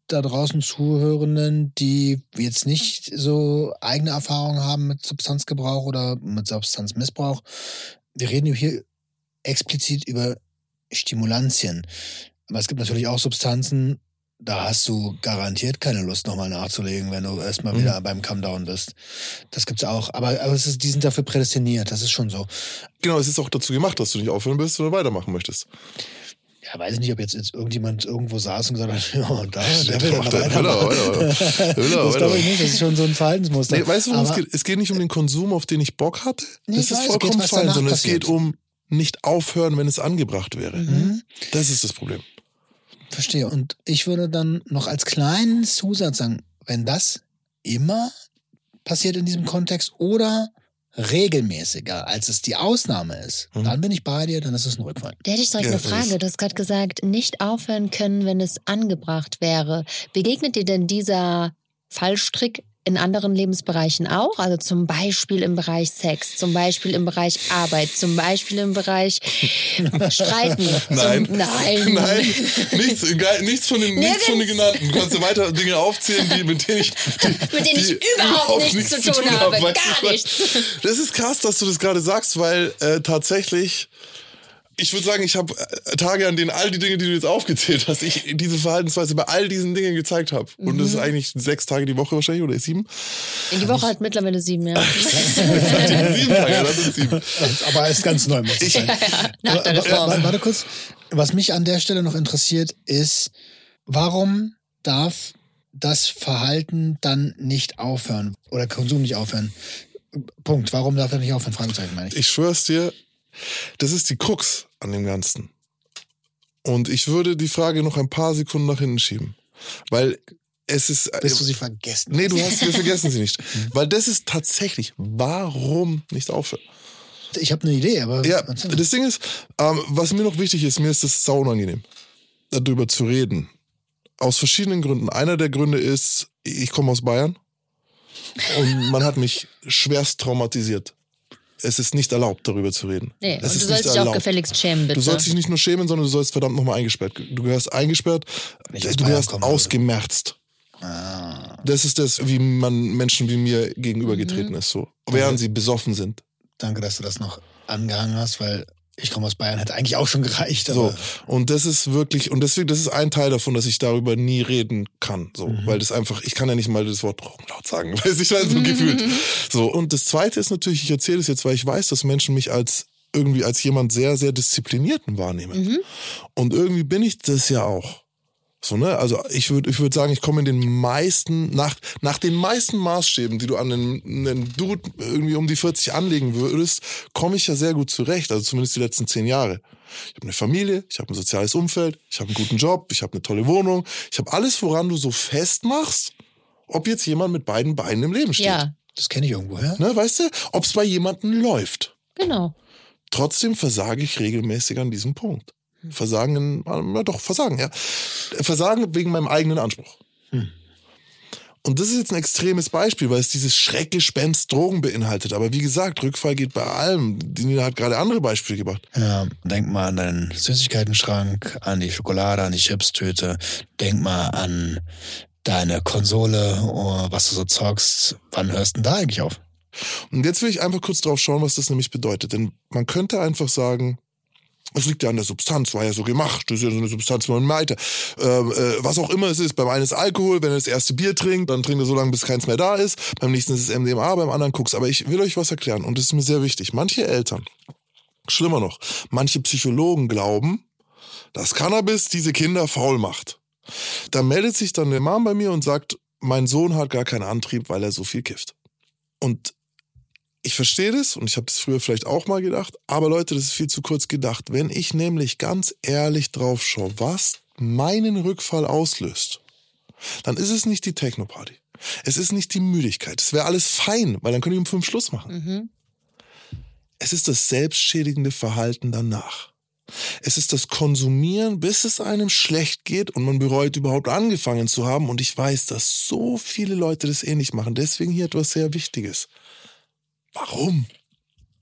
S3: da draußen Zuhörenden, die jetzt nicht so eigene Erfahrungen haben mit Substanzgebrauch oder mit Substanzmissbrauch. Wir reden hier explizit über Stimulantien. Aber es gibt natürlich auch Substanzen, da hast du garantiert keine Lust, nochmal nachzulegen, wenn du erstmal wieder beim Comedown bist. Das gibt's auch. Aber die sind dafür prädestiniert, das ist schon so.
S2: Genau, es ist auch dazu gemacht, dass du nicht aufhören willst oder weitermachen möchtest.
S3: Ja, weiß ich nicht, ob jetzt irgendjemand irgendwo saß und gesagt hat, ja, der will
S2: doch,
S3: noch weitermachen. Das glaube ich nicht, das ist schon so ein Verhaltensmuster.
S2: Nee, weißt du, worum es geht? Es geht nicht um den Konsum, auf den ich Bock hatte.
S3: Nee,
S2: das ist vollkommen fein, sondern es geht um nicht aufhören, wenn es angebracht wäre. Mhm. Das ist das Problem.
S3: Verstehe. Und ich würde dann noch als kleinen Zusatz sagen, wenn das immer passiert in diesem Kontext oder regelmäßiger, als es die Ausnahme ist, dann bin ich bei dir, dann ist es ein Rückfall.
S4: Da hätte ich direkt eine Frage. Du hast gerade gesagt, nicht aufhören können, wenn es angebracht wäre. Begegnet dir denn dieser Fallstrick in anderen Lebensbereichen auch? Also zum Beispiel im Bereich Sex, zum Beispiel im Bereich Arbeit, zum Beispiel im Bereich Streiten.
S2: Nein.
S4: Nein.
S2: Nichts von den genannten. Du kannst ja weiter Dinge aufzählen, mit denen ich
S4: überhaupt nichts zu tun habe. Gar nichts.
S2: Das ist krass, dass du das gerade sagst, weil tatsächlich, ich würde sagen, ich habe Tage, an denen all die Dinge, die du jetzt aufgezählt hast, ich diese Verhaltensweise bei all diesen Dingen gezeigt habe. Und das ist eigentlich 6 Tage die Woche wahrscheinlich oder 7.
S4: In die Woche hat mittlerweile 7, ja.
S2: 7 Tage, das sind 7.
S3: Aber ist ganz neu, muss ich sagen. Warte kurz. Was mich an der Stelle noch interessiert, ist, warum darf das Verhalten dann nicht aufhören? Oder Konsum nicht aufhören? Punkt. Warum darf er nicht aufhören? Fragezeichen, meine ich.
S2: Ich schwör's dir, das ist die Krux an dem Ganzen. Und ich würde die Frage noch ein paar Sekunden nach hinten schieben. Weil es ist...
S3: Willst du sie vergessen?
S2: Nee, wir vergessen sie nicht. Weil das ist tatsächlich, warum nicht aufhören?
S3: Ich habe eine Idee, aber...
S2: Ja, das Ding ist, was mir noch wichtig ist, mir ist es sau unangenehm, darüber zu reden. Aus verschiedenen Gründen. Einer der Gründe ist, ich komme aus Bayern und man hat mich schwerst traumatisiert. Es ist nicht erlaubt, darüber zu reden.
S4: Nee, und du sollst dich auch gefälligst schämen, bitte.
S2: Du sollst dich nicht nur schämen, sondern du sollst verdammt nochmal eingesperrt. Du gehörst eingesperrt, du gehörst ausgemerzt. Das ist das, wie man Menschen wie mir gegenübergetreten ist, so. Während sie besoffen sind.
S3: Danke, dass du das noch angehangen hast, weil ich komme aus Bayern, hätte eigentlich auch schon gereicht. Aber
S2: so, und das ist wirklich, und deswegen, das ist ein Teil davon, dass ich darüber nie reden kann. So, weil das einfach, ich kann ja nicht mal das Wort Drogenlaut sagen, weil ich weiß so gefühlt. So, und das Zweite ist natürlich, ich erzähle es jetzt, weil ich weiß, dass Menschen mich als jemand sehr, sehr Disziplinierten wahrnehmen. Und irgendwie bin ich das ja auch. So, ne? Also ich würd sagen, ich komme in den meisten, nach den meisten Maßstäben, die du an einen Dude irgendwie um die 40 anlegen würdest, komme ich ja sehr gut zurecht, also zumindest die letzten 10 Jahre. Ich habe eine Familie, ich habe ein soziales Umfeld, ich habe einen guten Job, ich habe eine tolle Wohnung, ich habe alles, woran du so festmachst, ob jetzt jemand mit beiden Beinen im Leben steht.
S3: Ja, das kenne ich irgendwoher.
S2: Ne, weißt du, ob es bei jemandem läuft.
S4: Genau.
S2: Trotzdem versage ich regelmäßig an diesem Punkt. Versagen wegen meinem eigenen Anspruch. Und das ist jetzt ein extremes Beispiel, weil es dieses Schreckgespenst Drogen beinhaltet. Aber wie gesagt, Rückfall geht bei allem. Die Nina hat gerade andere Beispiele gebracht.
S3: Ja, denk mal an deinen Süßigkeitenschrank, an die Schokolade, an die Chipstüte. Denk mal an deine Konsole, was du so zockst. Wann hörst du denn da eigentlich auf?
S2: Und jetzt will ich einfach kurz drauf schauen, was das nämlich bedeutet. Denn man könnte einfach sagen, es liegt ja an der Substanz, war ja so gemacht, das ist ja so eine Substanz, man meinte. Was auch immer es ist, beim einen ist Alkohol, wenn er das erste Bier trinkt, dann trinkt er so lange, bis keins mehr da ist. Beim nächsten ist es MDMA, beim anderen Koks. Aber ich will euch was erklären und das ist mir sehr wichtig. Manche Eltern, schlimmer noch, manche Psychologen glauben, dass Cannabis diese Kinder faul macht. Da meldet sich dann der Mom bei mir und sagt, mein Sohn hat gar keinen Antrieb, weil er so viel kifft. Und ich verstehe das und ich habe das früher vielleicht auch mal gedacht, aber Leute, das ist viel zu kurz gedacht. Wenn ich nämlich ganz ehrlich drauf schaue, was meinen Rückfall auslöst, dann ist es nicht die Techno-Party. Es ist nicht die Müdigkeit. Es wäre alles fein, weil dann können wir um 5 Schluss machen. Es ist das selbstschädigende Verhalten danach. Es ist das Konsumieren, bis es einem schlecht geht und man bereut, überhaupt angefangen zu haben. Und ich weiß, dass so viele Leute das ähnlich machen. Deswegen hier etwas sehr Wichtiges. Warum?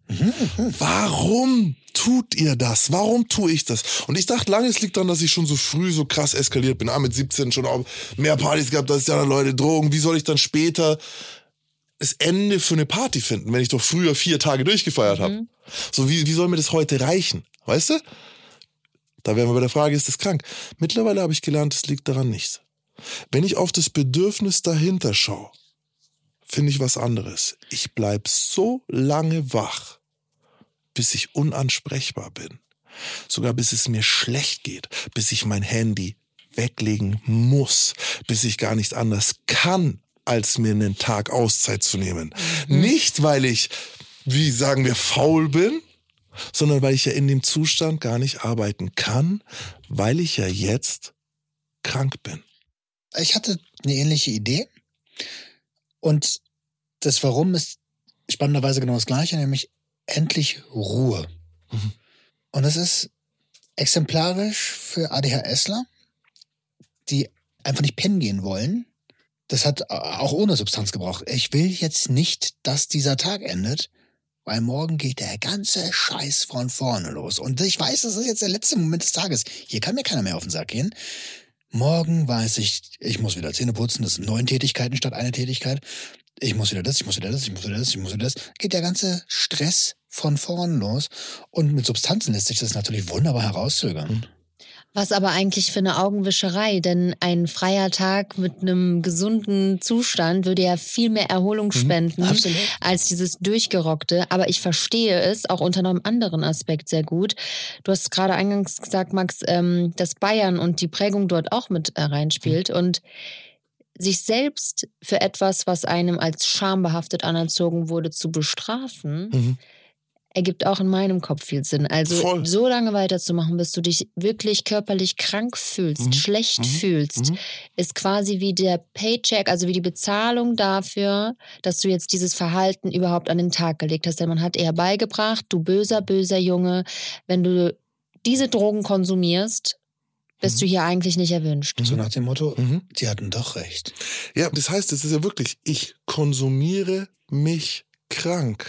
S2: Warum tut ihr das? Warum tue ich das? Und ich dachte lange, es liegt daran, dass ich schon so früh so krass eskaliert bin. Mit 17 schon auch mehr Partys gehabt als die anderen Leute, Drogen. Wie soll ich dann später das Ende für eine Party finden, wenn ich doch früher 4 Tage durchgefeiert habe? So, wie soll mir das heute reichen? Weißt du? Da wären wir bei der Frage, ist das krank? Mittlerweile habe ich gelernt, es liegt daran nicht. Wenn ich auf das Bedürfnis dahinter schaue, finde ich was anderes. Ich bleib so lange wach, bis ich unansprechbar bin. Sogar bis es mir schlecht geht, bis ich mein Handy weglegen muss, bis ich gar nicht anders kann, als mir einen Tag Auszeit zu nehmen. Nicht, weil ich, wie sagen wir, faul bin, sondern weil ich ja in dem Zustand gar nicht arbeiten kann, weil ich ja jetzt krank bin.
S3: Ich hatte eine ähnliche Idee und das Warum ist spannenderweise genau das Gleiche, nämlich endlich Ruhe. Und das ist exemplarisch für ADHSler, die einfach nicht pennen gehen wollen. Das hat auch ohne Substanzgebrauch. Ich will jetzt nicht, dass dieser Tag endet, weil morgen geht der ganze Scheiß von vorne los. Und ich weiß, das ist jetzt der letzte Moment des Tages. Hier kann mir keiner mehr auf den Sack gehen. Morgen weiß ich muss wieder Zähne putzen, das sind 9 Tätigkeiten statt eine Tätigkeit. Ich muss wieder das. Geht der ganze Stress von vorn los. Und mit Substanzen lässt sich das natürlich wunderbar herauszögern.
S4: Was aber eigentlich für eine Augenwischerei, denn ein freier Tag mit einem gesunden Zustand würde ja viel mehr Erholung spenden als dieses Durchgerockte. Aber ich verstehe es auch unter einem anderen Aspekt sehr gut. Du hast gerade eingangs gesagt, Max, dass Bayern und die Prägung dort auch mit reinspielt und sich selbst für etwas, was einem als schambehaftet anerzogen wurde, zu bestrafen, ergibt auch in meinem Kopf viel Sinn. Also so lange weiterzumachen, bis du dich wirklich körperlich krank fühlst, schlecht fühlst, ist quasi wie der Paycheck, also wie die Bezahlung dafür, dass du jetzt dieses Verhalten überhaupt an den Tag gelegt hast. Denn man hat eher beigebracht, du böser Junge, wenn du diese Drogen konsumierst, bist du hier eigentlich nicht erwünscht.
S3: So nach dem Motto, die hatten doch recht.
S2: Ja, das heißt, es ist ja wirklich, ich konsumiere mich krank.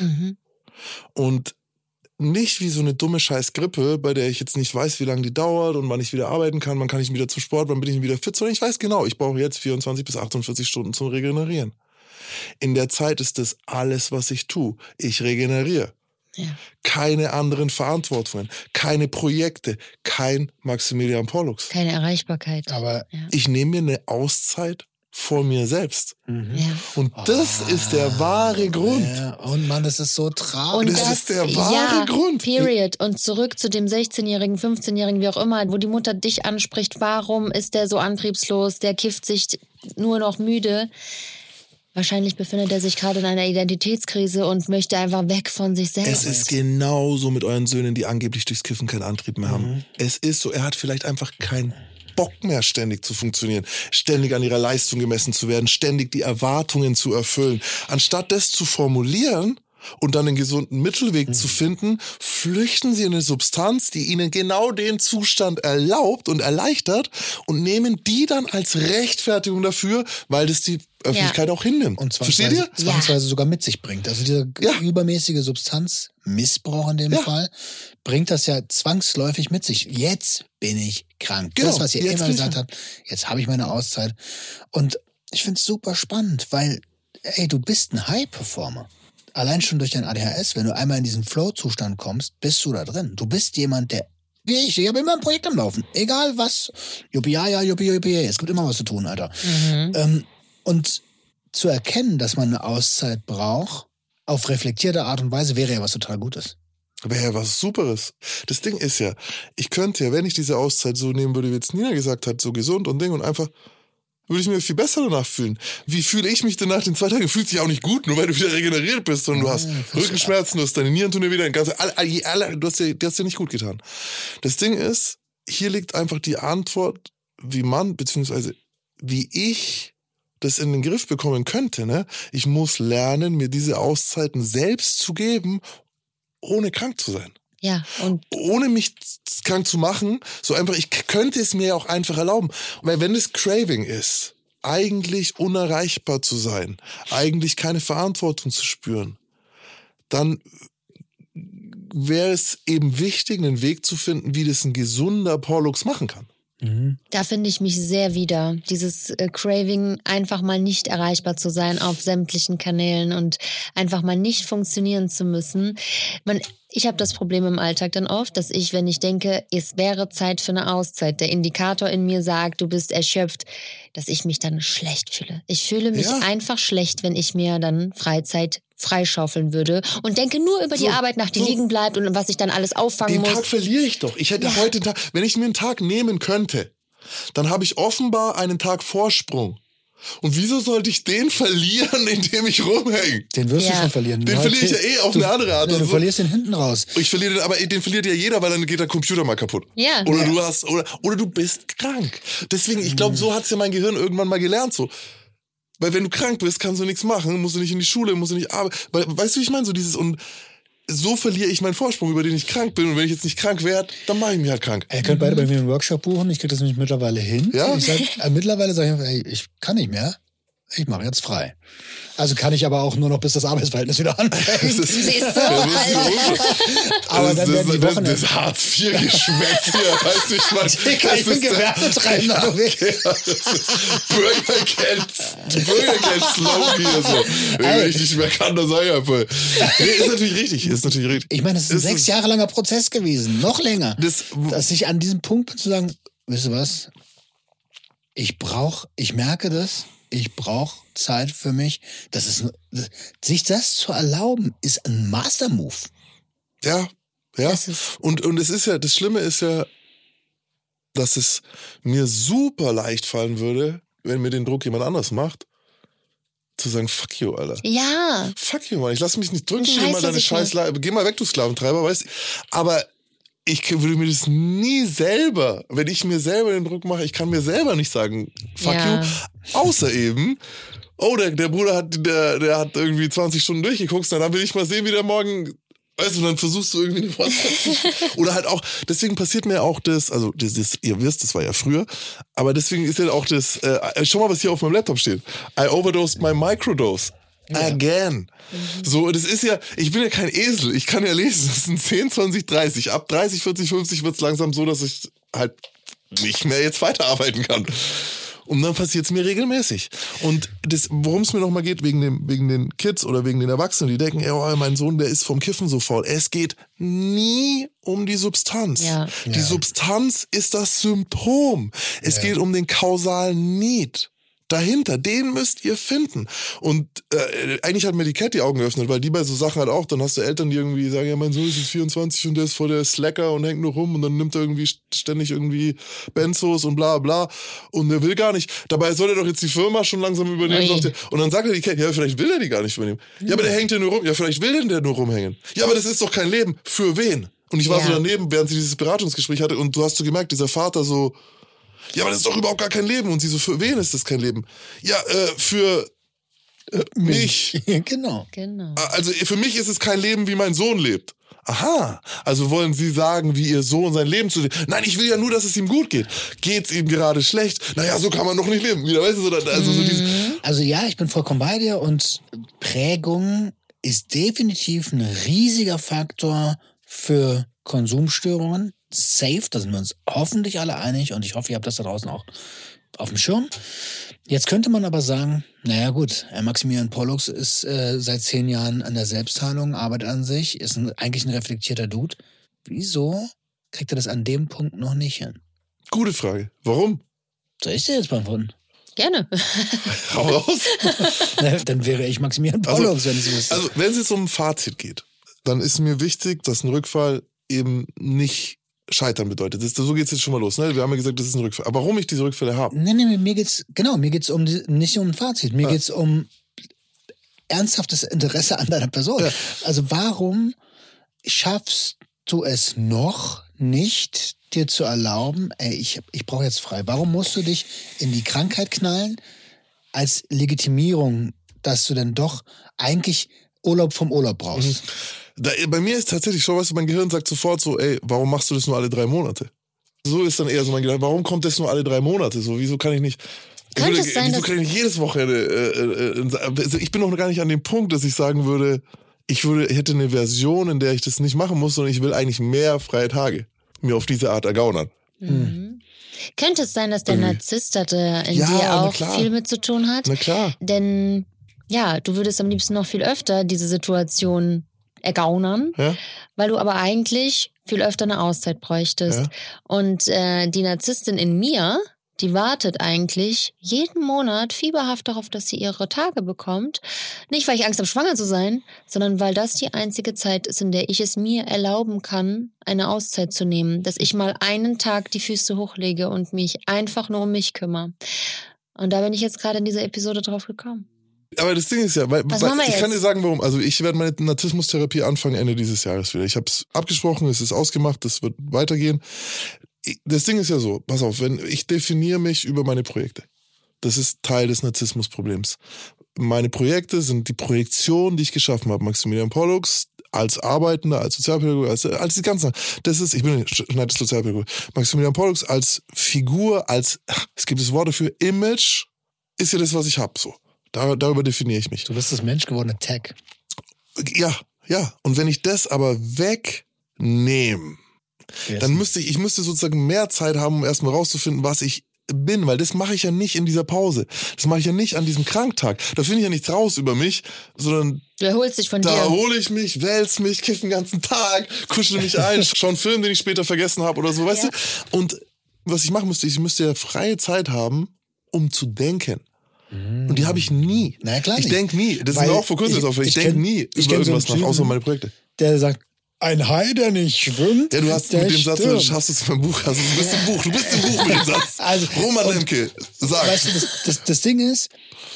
S2: Und nicht wie so eine dumme Scheiß-Grippe, bei der ich jetzt nicht weiß, wie lange die dauert und wann ich wieder arbeiten kann, wann kann ich wieder zum Sport, wann bin ich wieder fit, sondern ich weiß genau, ich brauche jetzt 24 bis 48 Stunden zum Regenerieren. In der Zeit ist das alles, was ich tue. Ich regeneriere.
S4: Ja.
S2: Keine anderen Verantwortungen, keine Projekte, kein Maximilian Pollux.
S4: Keine Erreichbarkeit.
S3: Aber
S2: ich nehme mir eine Auszeit vor mir selbst.
S4: Ja.
S2: Und das ist der wahre Grund.
S3: Ja. Und Mann, das ist so traurig.
S2: Und das ist der wahre Grund.
S4: Period. Und zurück zu dem 16-Jährigen, 15-Jährigen, wie auch immer, wo die Mutter dich anspricht, warum ist der so antriebslos, der kifft sich nur noch müde. Wahrscheinlich befindet er sich gerade in einer Identitätskrise und möchte einfach weg von sich selbst.
S2: Es ist genauso mit euren Söhnen, die angeblich durchs Kiffen keinen Antrieb mehr haben. Es ist so, er hat vielleicht einfach keinen Bock mehr, ständig zu funktionieren, ständig an ihrer Leistung gemessen zu werden, ständig die Erwartungen zu erfüllen. Anstatt das zu formulieren und dann einen gesunden Mittelweg zu finden, flüchten sie in eine Substanz, die ihnen genau den Zustand erlaubt und erleichtert und nehmen die dann als Rechtfertigung dafür, weil das die Öffentlichkeit auch hinnimmt.
S3: Und
S2: zwangsweise
S3: sogar mit sich bringt. Also dieser übermäßige Substanzmissbrauch in dem Fall bringt das ja zwangsläufig mit sich. Jetzt bin ich krank.
S2: Genau,
S3: das, was ihr immer gesagt habt, jetzt habe ich meine Auszeit. Und ich finde es super spannend, weil, du bist ein High-Performer. Allein schon durch dein ADHS, wenn du einmal in diesen Flow-Zustand kommst, bist du da drin. Du bist jemand, der, wie ich habe immer ein Projekt am Laufen. Egal was. Juppie, es gibt immer was zu tun, Alter. Und zu erkennen, dass man eine Auszeit braucht, auf reflektierte Art und Weise, wäre ja was total Gutes.
S2: Wäre ja was Superes. Das Ding ist ja, ich könnte ja, wenn ich diese Auszeit so nehmen würde, wie jetzt Nina gesagt hat, so gesund und Ding und einfach, würde ich mir viel besser danach fühlen. Wie fühle ich mich denn nach den 2 Tagen? Fühlt sich auch nicht gut, nur weil du wieder regeneriert bist und du hast Rückenschmerzen, du hast deine Nieren tun dir wieder, du hast dir nicht gut getan. Das Ding ist, hier liegt einfach die Antwort, wie man, beziehungsweise wie ich das in den Griff bekommen könnte. Ne? Ich muss lernen, mir diese Auszeiten selbst zu geben, ohne krank zu sein.
S4: Ja, und
S2: ohne mich krank zu machen, so einfach, ich könnte es mir ja auch einfach erlauben. Weil wenn es Craving ist, eigentlich unerreichbar zu sein, eigentlich keine Verantwortung zu spüren, dann wäre es eben wichtig, einen Weg zu finden, wie das ein gesunder Pollux machen kann.
S4: Da finde ich mich sehr wieder. Dieses Craving, einfach mal nicht erreichbar zu sein auf sämtlichen Kanälen und einfach mal nicht funktionieren zu müssen. Ich habe das Problem im Alltag dann oft, dass ich, wenn ich denke, es wäre Zeit für eine Auszeit, der Indikator in mir sagt, du bist erschöpft, dass ich mich dann schlecht fühle. Ich fühle mich einfach schlecht, wenn ich mir dann Freizeit freischaufeln würde und denke nur über die Arbeit nach, die liegen bleibt und was ich dann alles auffangen muss.
S2: Den Tag verliere ich doch. Ich hätte heute einen Tag, wenn ich mir einen Tag nehmen könnte, dann habe ich offenbar einen Tag Vorsprung. Und wieso sollte ich den verlieren, indem ich rumhänge?
S3: Den wirst du schon verlieren.
S2: Den verliere ich ja auf eine andere Art.
S3: Du verlierst den hinten raus.
S2: Ich verliere den, aber den verliert ja jeder, weil dann geht der Computer mal kaputt.
S4: Ja.
S2: Oder du bist krank. Deswegen, ich glaube, so hat es ja mein Gehirn irgendwann mal gelernt. So. Weil wenn du krank bist, kannst du nichts machen, musst du nicht in die Schule, musst du nicht arbeiten. Weißt du, wie ich meine? So dieses, und so verliere ich meinen Vorsprung, über den ich krank bin. Und wenn ich jetzt nicht krank werde, dann mache ich mich halt krank.
S3: Ihr könnt beide bei mir einen Workshop buchen. Ich kriege das nämlich mittlerweile hin.
S2: Ja?
S3: Mittlerweile sage ich, ey, ich kann nicht mehr. Ich mache jetzt frei. Also kann ich aber auch nur noch, bis das Arbeitsverhältnis wieder anfängt.
S2: Aber dann werden die Wochen... Das Hartz-IV-Geschwätz hier, weißt du,
S3: ich bin Gewerbetreibender.
S2: Bürgergeld-Slogan hier so. Wenn ich nicht mehr kann, dann sag ich einfach. Nee, ist natürlich richtig.
S3: Ich meine, es ist ein 6 Jahre langer Prozess gewesen. Noch länger. Dass ich an diesem Punkt bin zu sagen, wisst ihr was? Ich merke das. Ich brauche Zeit für mich. Sich das zu erlauben, ist ein Master-Move.
S2: Ja. Und es ist ja, das Schlimme ist ja, dass es mir super leicht fallen würde, wenn mir den Druck jemand anders macht, zu sagen, fuck you, Alter.
S4: Ja.
S2: Fuck you, Mann. Ich lass mich nicht drücken, geh mal deine geh mal weg, du Sklaventreiber, weißt du. Aber ich würde mir das nie selber, wenn ich mir selber den Druck mache, ich kann mir selber nicht sagen, fuck you, außer eben, der Bruder der hat irgendwie 20 Stunden durchgeguckt, dann will ich mal sehen, wie der morgen, weißt du, dann versuchst du irgendwie eine WhatsApp. Oder halt auch, deswegen passiert mir auch das, also das, ihr wisst, das war ja früher, aber deswegen ist ja auch das, schau mal, was hier auf meinem Laptop steht. I overdosed my microdose. Again. So, das ist ja, ich bin ja kein Esel, ich kann ja lesen, das sind 10, 20, 30. Ab 30, 40, 50 wird es langsam so, dass ich halt nicht mehr jetzt weiterarbeiten kann. Und dann passiert es mir regelmäßig. Und worum es mir nochmal geht, wegen den Kids oder wegen den Erwachsenen, die denken, ey, mein Sohn, der ist vom Kiffen so faul. Es geht nie um die Substanz. Ja. Die Substanz ist das Symptom. Es geht um den kausalen Need. Dahinter, den müsst ihr finden. Und eigentlich hat mir die Cat die Augen geöffnet, weil die bei so Sachen halt auch, dann hast du Eltern, die irgendwie sagen, ja, mein Sohn ist jetzt 24 und der ist voll der Slacker und hängt nur rum und dann nimmt er irgendwie ständig irgendwie Benzos und bla bla und der will gar nicht. Dabei soll er doch jetzt die Firma schon langsam übernehmen. Und dann sagt er die Cat, ja, vielleicht will er die gar nicht übernehmen. Ja, aber der hängt ja nur rum. Ja, vielleicht will der nur rumhängen. Ja, aber das ist doch kein Leben. Für wen? Und ich war so daneben, während sie dieses Beratungsgespräch hatte und du hast so gemerkt, dieser Vater so, ja, aber das ist doch überhaupt gar kein Leben. Und sie so, für wen ist das kein Leben? Ja, für mich.
S3: Genau.
S2: Also für mich ist es kein Leben, wie mein Sohn lebt. Aha, also wollen Sie sagen, wie Ihr Sohn sein Leben zu leben? Nein, ich will ja nur, dass es ihm gut geht. Geht's ihm gerade schlecht? Naja, so kann man doch nicht leben. Wieder, weißt du,
S3: also ja, ich bin vollkommen bei dir und Prägung ist definitiv ein riesiger Faktor für Konsumstörungen. Safe, da sind wir uns hoffentlich alle einig und ich hoffe, ihr habt das da draußen auch auf dem Schirm. Jetzt könnte man aber sagen, naja gut, Maximilian Pollux ist seit 10 Jahren an der Selbstheilung, arbeitet an sich, ist eigentlich ein reflektierter Dude. Wieso kriegt er das an dem Punkt noch nicht hin?
S2: Gute Frage. Warum?
S3: Soll ich dir jetzt beantworten?
S4: Gerne.
S2: Hau raus.
S3: Dann wäre ich Maximilian Pollux, wenn es so ist.
S2: Also wenn es jetzt um ein Fazit geht, dann ist mir wichtig, dass ein Rückfall eben nicht Scheitern bedeutet. So geht es jetzt schon mal los. Ne? Wir haben ja gesagt, das ist ein Rückfall. Aber warum ich diese Rückfälle habe?
S3: Nee, mir geht's nicht um ein Fazit. Mir geht's um ernsthaftes Interesse an deiner Person. Ja. Also warum schaffst du es noch nicht, dir zu erlauben, ey, ich brauche jetzt frei. Warum musst du dich in die Krankheit knallen als Legitimierung, dass du dann doch eigentlich Urlaub vom Urlaub brauchst?
S2: Bei mir ist tatsächlich schon, weißt du, mein Gehirn sagt sofort so, ey, warum machst du das nur alle 3 Monate? So ist dann eher so mein Gedanke, warum kommt das nur alle 3 Monate? So, wieso kann ich nicht...
S4: Kann es sein,
S2: wieso kann ich nicht jedes Wochenende... ich bin noch gar nicht an dem Punkt, dass ich sagen würde, ich hätte eine Version, in der ich das nicht machen muss, sondern ich will eigentlich mehr freie Tage mir auf diese Art ergaunern.
S4: Könnte es sein, dass der Narzisst in dir auch viel mit zu tun hat?
S2: Na klar.
S4: Denn ja, du würdest am liebsten noch viel öfter diese Situation ergaunern, weil du aber eigentlich viel öfter eine Auszeit bräuchtest. Ja. Und die Narzisstin in mir, die wartet eigentlich jeden Monat fieberhaft darauf, dass sie ihre Tage bekommt. Nicht, weil ich Angst habe, schwanger zu sein, sondern weil das die einzige Zeit ist, in der ich es mir erlauben kann, eine Auszeit zu nehmen. Dass ich mal einen Tag die Füße hochlege und mich einfach nur um mich kümmere. Und da bin ich jetzt gerade in dieser Episode drauf gekommen.
S2: Aber das Ding ist ja, weil ich kann dir sagen, warum. Also ich werde meine Narzissmustherapie anfangen Ende dieses Jahres wieder. Ich habe es abgesprochen, es ist ausgemacht, das wird weitergehen. Das Ding ist ja so, pass auf, wenn ich definiere mich über meine Projekte. Das ist Teil des Narzissmusproblems. Meine Projekte sind die Projektion, die ich geschaffen habe. Maximilian Pollux als Arbeitender, als Sozialpädagoge, als die ganzen. Ich bin nicht Sozialpädagoge. Maximilian Pollux als Figur, es gibt das Wort dafür, Image, ist ja das, was ich habe, so. Darüber definiere ich mich.
S3: Du bist das menschgewordene Tag.
S2: Ja. Und wenn ich das aber wegnehme, dann müsste ich sozusagen mehr Zeit haben, um erstmal rauszufinden, was ich bin, weil das mache ich ja nicht in dieser Pause. Das mache ich ja nicht an diesem Kranktag. Da finde ich ja nichts raus über mich, sondern
S4: du erholst dich von dir.
S2: Da erhole ich mich, wälz mich, kiff den ganzen Tag, kuschel mich ein, schaue einen Film, den ich später vergessen habe oder so, weißt du? Und was ich machen müsste, ich müsste ja freie Zeit haben, um zu denken. Und die habe ich nie.
S3: Na klar nicht.
S2: Ich denke nie. Das ist mir auch vor kurzem aufgefallen. Ich denke nie über irgendwas nach, außer meine Projekte.
S3: Der sagt, ein Hai, der nicht schwimmt.
S2: Ja, du hast mit dem Satz, du hast es beim Buch, du bist im Buch mit dem Satz. Also, Roman Lemke, sag.
S3: Weißt du, das Ding ist,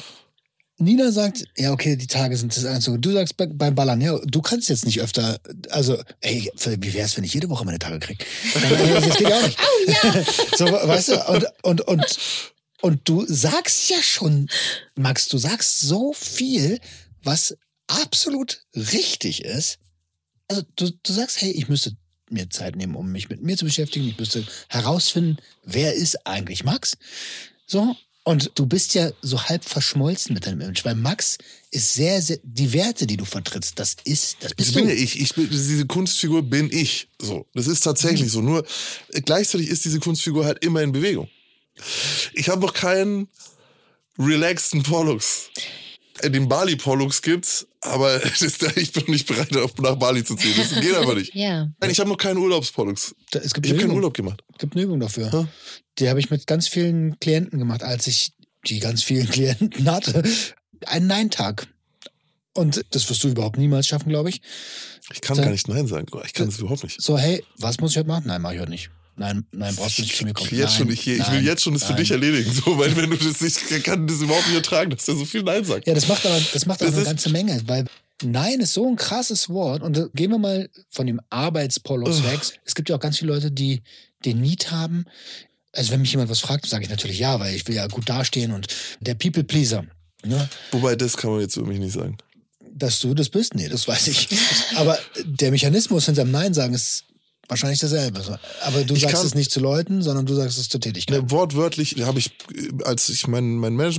S3: Nina sagt, ja, okay, die Tage sind das Einzige. Du sagst beim Ballern, ja, du kannst jetzt nicht öfter, also, ey, wie wär's, wenn ich jede Woche meine Tage kriege? Das geht ja auch nicht.
S4: Oh ja.
S3: So, weißt du, und du sagst ja schon, Max, du sagst so viel, was absolut richtig ist. Also du sagst, hey, ich müsste mir Zeit nehmen, um mich mit mir zu beschäftigen. Ich müsste herausfinden, wer ist eigentlich Max? So. Und du bist ja so halb verschmolzen mit deinem Image, weil Max ist sehr, sehr, die Werte, die du vertrittst, das bist du.
S2: Bin ja ich. Diese Kunstfigur bin ich. So. Das ist tatsächlich so. Nur gleichzeitig ist diese Kunstfigur halt immer in Bewegung. Ich habe noch keinen relaxten Pollux. Den Bali-Pollux gibt's, aber ich bin nicht bereit, nach Bali zu ziehen. Das geht einfach nicht.
S4: Ja.
S2: Nein, ich habe noch keinen Urlaubspollux. Ich habe keinen Urlaub gemacht.
S3: Es gibt eine Übung dafür. Die habe ich mit ganz vielen Klienten gemacht, als ich die ganz vielen Klienten hatte. Einen Nein-Tag. Und das wirst du überhaupt niemals schaffen, glaube ich.
S2: Ich kann gar nicht Nein sagen. Ich kann es überhaupt nicht.
S3: So, hey, was muss ich heute machen? Nein, mache ich heute nicht. Nein, brauchst du nicht zu mir kommen.
S2: Ich will jetzt schon das für dich erledigen, so, weil wenn du das nicht, kann das überhaupt nicht ertragen, dass der so viel Nein sagt.
S3: Ja, das macht aber eine ganze Menge, weil Nein ist so ein krasses Wort. Und gehen wir mal von dem Arbeitspollux weg. Es gibt ja auch ganz viele Leute, die den Need haben. Also wenn mich jemand was fragt, sage ich natürlich ja, weil ich will ja gut dastehen und der People-Pleaser. Ne?
S2: Wobei, das kann man jetzt über mich nicht sagen.
S3: Dass du das bist? Nee, das weiß ich. Aber der Mechanismus hinterm Nein sagen ist wahrscheinlich dasselbe. Aber du sagst es nicht zu Leuten, sondern du sagst es zur Tätigkeit.
S2: Ne, wortwörtlich habe ich, als ich mein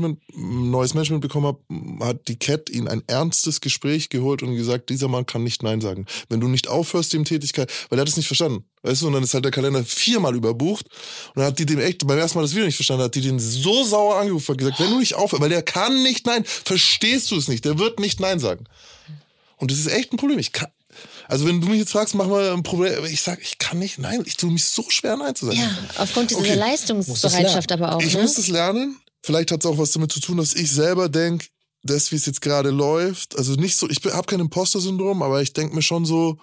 S2: neues Management bekommen habe, hat die Cat ihn ein ernstes Gespräch geholt und gesagt, dieser Mann kann nicht Nein sagen. Wenn du nicht aufhörst, ihm Tätigkeit, weil er hat es nicht verstanden. Weißt du, und dann ist halt der Kalender 4-mal überbucht und dann hat die dem echt beim ersten Mal das wieder nicht verstanden, hat die den so sauer angerufen und gesagt, wenn du nicht aufhörst, weil der kann nicht Nein, verstehst du es nicht, der wird nicht Nein sagen. Und das ist echt ein Problem. Also wenn du mich jetzt fragst, mach mal ein Problem, ich sage, ich kann nicht, nein, ich tue mich so schwer, Nein zu sagen.
S4: Ja, aufgrund dieser Leistungsbereitschaft aber auch.
S2: Ich muss es lernen. Vielleicht hat es auch was damit zu tun, dass ich selber denke, das, wie es jetzt gerade läuft, also nicht so, ich habe kein Imposter-Syndrom, aber ich denke mir schon so,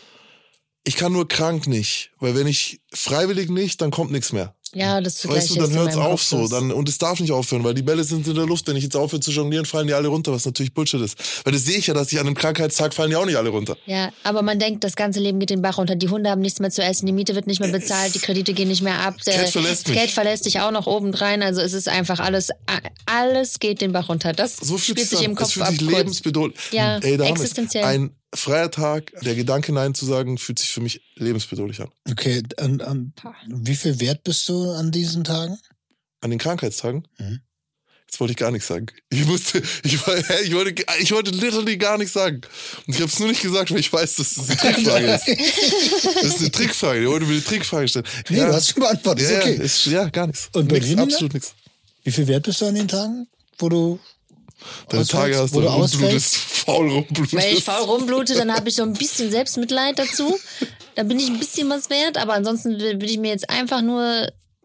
S2: ich kann nur krank nicht, weil wenn ich freiwillig nicht, dann kommt nichts mehr.
S4: Ja, das
S2: weißt du, dann hört es auf so. Und es darf nicht aufhören, weil die Bälle sind in der Luft. Wenn ich jetzt aufhöre zu jonglieren, fallen die alle runter, was natürlich Bullshit ist. Weil das sehe ich ja, dass ich an einem Krankheitstag fallen die auch nicht alle runter.
S4: Ja, aber man denkt, das ganze Leben geht den Bach runter. Die Hunde haben nichts mehr zu essen, die Miete wird nicht mehr bezahlt, die Kredite gehen nicht mehr ab. Das Geld verlässt dich auch noch obendrein. Also es ist einfach alles geht den Bach runter. Das so spielt sich im Kopf ab.
S2: Das fühlt sich lebensbedrohlich.
S4: Ja, existenziell.
S2: Ein freier Tag, der Gedanke Nein zu sagen, fühlt sich für mich lebensbedrohlich an.
S3: Okay, wie viel wert bist du an diesen Tagen?
S2: An den Krankheitstagen? Jetzt wollte ich gar nichts sagen. Ich wollte literally gar nichts sagen. Und ich habe es nur nicht gesagt, weil ich weiß, dass das eine Trickfrage ist. Das ist eine Trickfrage. Ich wollte mir eine Trickfrage stellen.
S3: Nee, du hast schon beantwortet.
S2: Ja,
S3: ist okay.
S2: Gar nichts.
S3: Und bei dir,
S2: absolut nichts.
S3: Wie viel wert bist du an den Tagen, wo du
S2: deine Tage hast, wo du rumblutest, faul rumblutest?
S4: Wenn ich faul rumblute, dann habe ich so ein bisschen Selbstmitleid dazu. Dann bin ich ein bisschen was wert, aber ansonsten würde ich mir jetzt einfach nur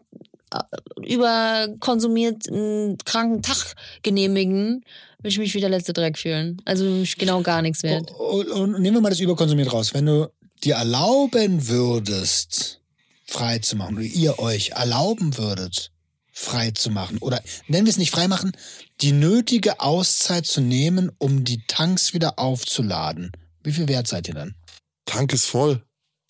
S4: überkonsumiert einen kranken Tag genehmigen, würde ich mich wie der letzte Dreck fühlen. Also genau gar nichts wert.
S3: Und nehmen wir mal das überkonsumiert raus. Wenn du dir erlauben würdest, frei zu machen, oder ihr euch erlauben würdet, frei zu machen, oder nennen wir es nicht frei machen, die nötige Auszeit zu nehmen, um die Tanks wieder aufzuladen. Wie viel wert seid ihr dann?
S2: Tank ist voll.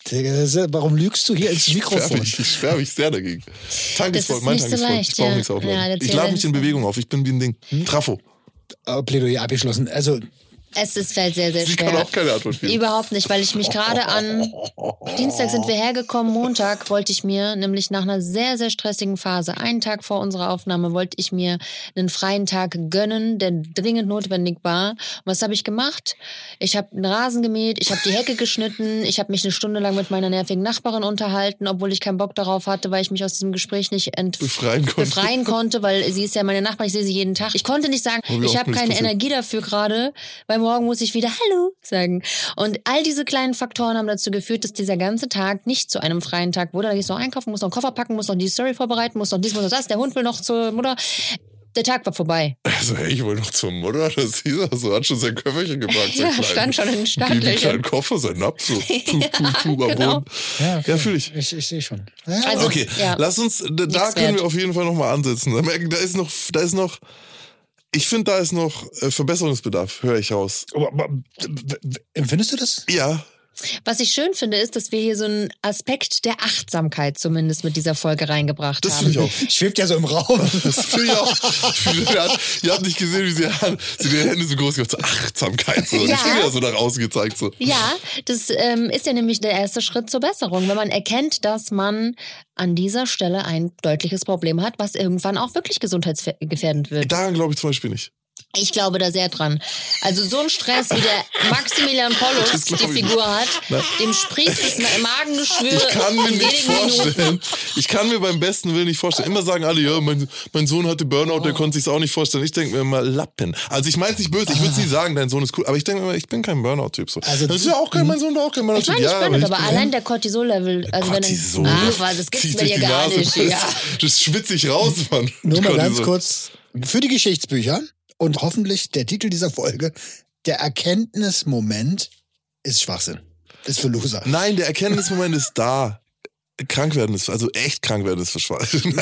S3: Warum lügst du hier ins Mikrofon?
S2: Ich sperre mich sehr dagegen. Tank ist voll, mein Tank ist voll. Ich brauche nichts aufladen.
S4: Ja,
S2: ich lade mich in Bewegung auf. Ich bin wie ein Ding. Trafo.
S3: Plädoyer abgeschlossen. Also
S4: Fällt sehr, sehr schwer.
S2: Sie kann auch keine Antwort geben.
S4: Überhaupt nicht, weil ich mich gerade an Dienstag sind wir hergekommen, Montag wollte ich mir, nämlich nach einer sehr, sehr stressigen Phase, einen Tag vor unserer Aufnahme, wollte ich mir einen freien Tag gönnen, der dringend notwendig war. Und was habe ich gemacht? Ich habe einen Rasen gemäht, ich habe die Hecke geschnitten, ich habe mich eine Stunde lang mit meiner nervigen Nachbarin unterhalten, obwohl ich keinen Bock darauf hatte, weil ich mich aus diesem Gespräch nicht befreien konnte, weil sie ist ja meine Nachbarin, ich sehe sie jeden Tag. Ich konnte nicht sagen, ich habe keine Energie dafür gerade, weil morgen muss ich wieder Hallo sagen. Und all diese kleinen Faktoren haben dazu geführt, dass dieser ganze Tag nicht zu einem freien Tag wurde. Da gehst du noch einkaufen, musst noch einen Koffer packen, musst noch die Story vorbereiten, musst noch dies, musst noch das. Der Hund will noch zur Mutter. Der Tag war vorbei.
S2: Also, hey, ich wollte noch zur Mutter. Das hieß er so, hat schon sein Köfferchen gebracht.
S4: Ja, stand schon in den Startlöchern.
S2: Den kleinen Koffer, sein Napf, so am Boden.
S3: Ja, okay.
S2: Fühle ich.
S3: Ich sehe schon. Ja.
S4: Also,
S2: okay, lass uns, da können wir auf jeden Fall nochmal ansetzen. Da ist noch, ich finde, da ist noch Verbesserungsbedarf, höre ich raus.
S3: Aber empfindest du das?
S2: Ja.
S4: Was ich schön finde, ist, dass wir hier so einen Aspekt der Achtsamkeit zumindest mit dieser Folge reingebracht haben.
S2: Das finde ich auch.
S3: Schwebt ja so im Raum.
S2: Das finde ich auch. Ihr habt nicht gesehen, wie sie die Hände so groß gemacht haben. So Achtsamkeit. So. Ja. Die Finger so nach außen gezeigt. So.
S4: Ja, das ist ja nämlich der erste Schritt zur Besserung. Wenn man erkennt, dass man an dieser Stelle ein deutliches Problem hat, was irgendwann auch wirklich gesundheitsgefährdend wird.
S2: Daran glaube ich zum Beispiel nicht.
S4: Ich glaube da sehr dran. Also so ein Stress, wie der Maximilian Pollux die Figur hat, dem spricht das Magengeschwür.
S2: Ich kann mir nicht vorstellen. Ich kann mir beim besten Willen nicht vorstellen. Immer sagen alle, ja, mein Sohn hatte Burnout, der konnte sich's auch nicht vorstellen. Ich denke mir immer, Lappen. Also ich meine es nicht böse, ich würde es nicht sagen, dein Sohn ist cool, aber ich denke mir immer, ich bin kein Burnout-Typ. So. Also das ist ja auch kein, mein Sohn war auch kein Burnout-Typ.
S4: Ich meine, ich bin aber allein der Cortisol-Level. Also
S2: Cortisol?
S4: Das gibt's mir ja gar nicht.
S2: Das schwitze ich raus, Mann.
S3: Nur mal ganz kurz, für die Geschichtsbücher und hoffentlich der Titel dieser Folge, der Erkenntnismoment ist Schwachsinn. Ist für Loser.
S2: Nein, der Erkenntnismoment ist da. Krank werden ist, also echt krank werden ist für Schwachsinn.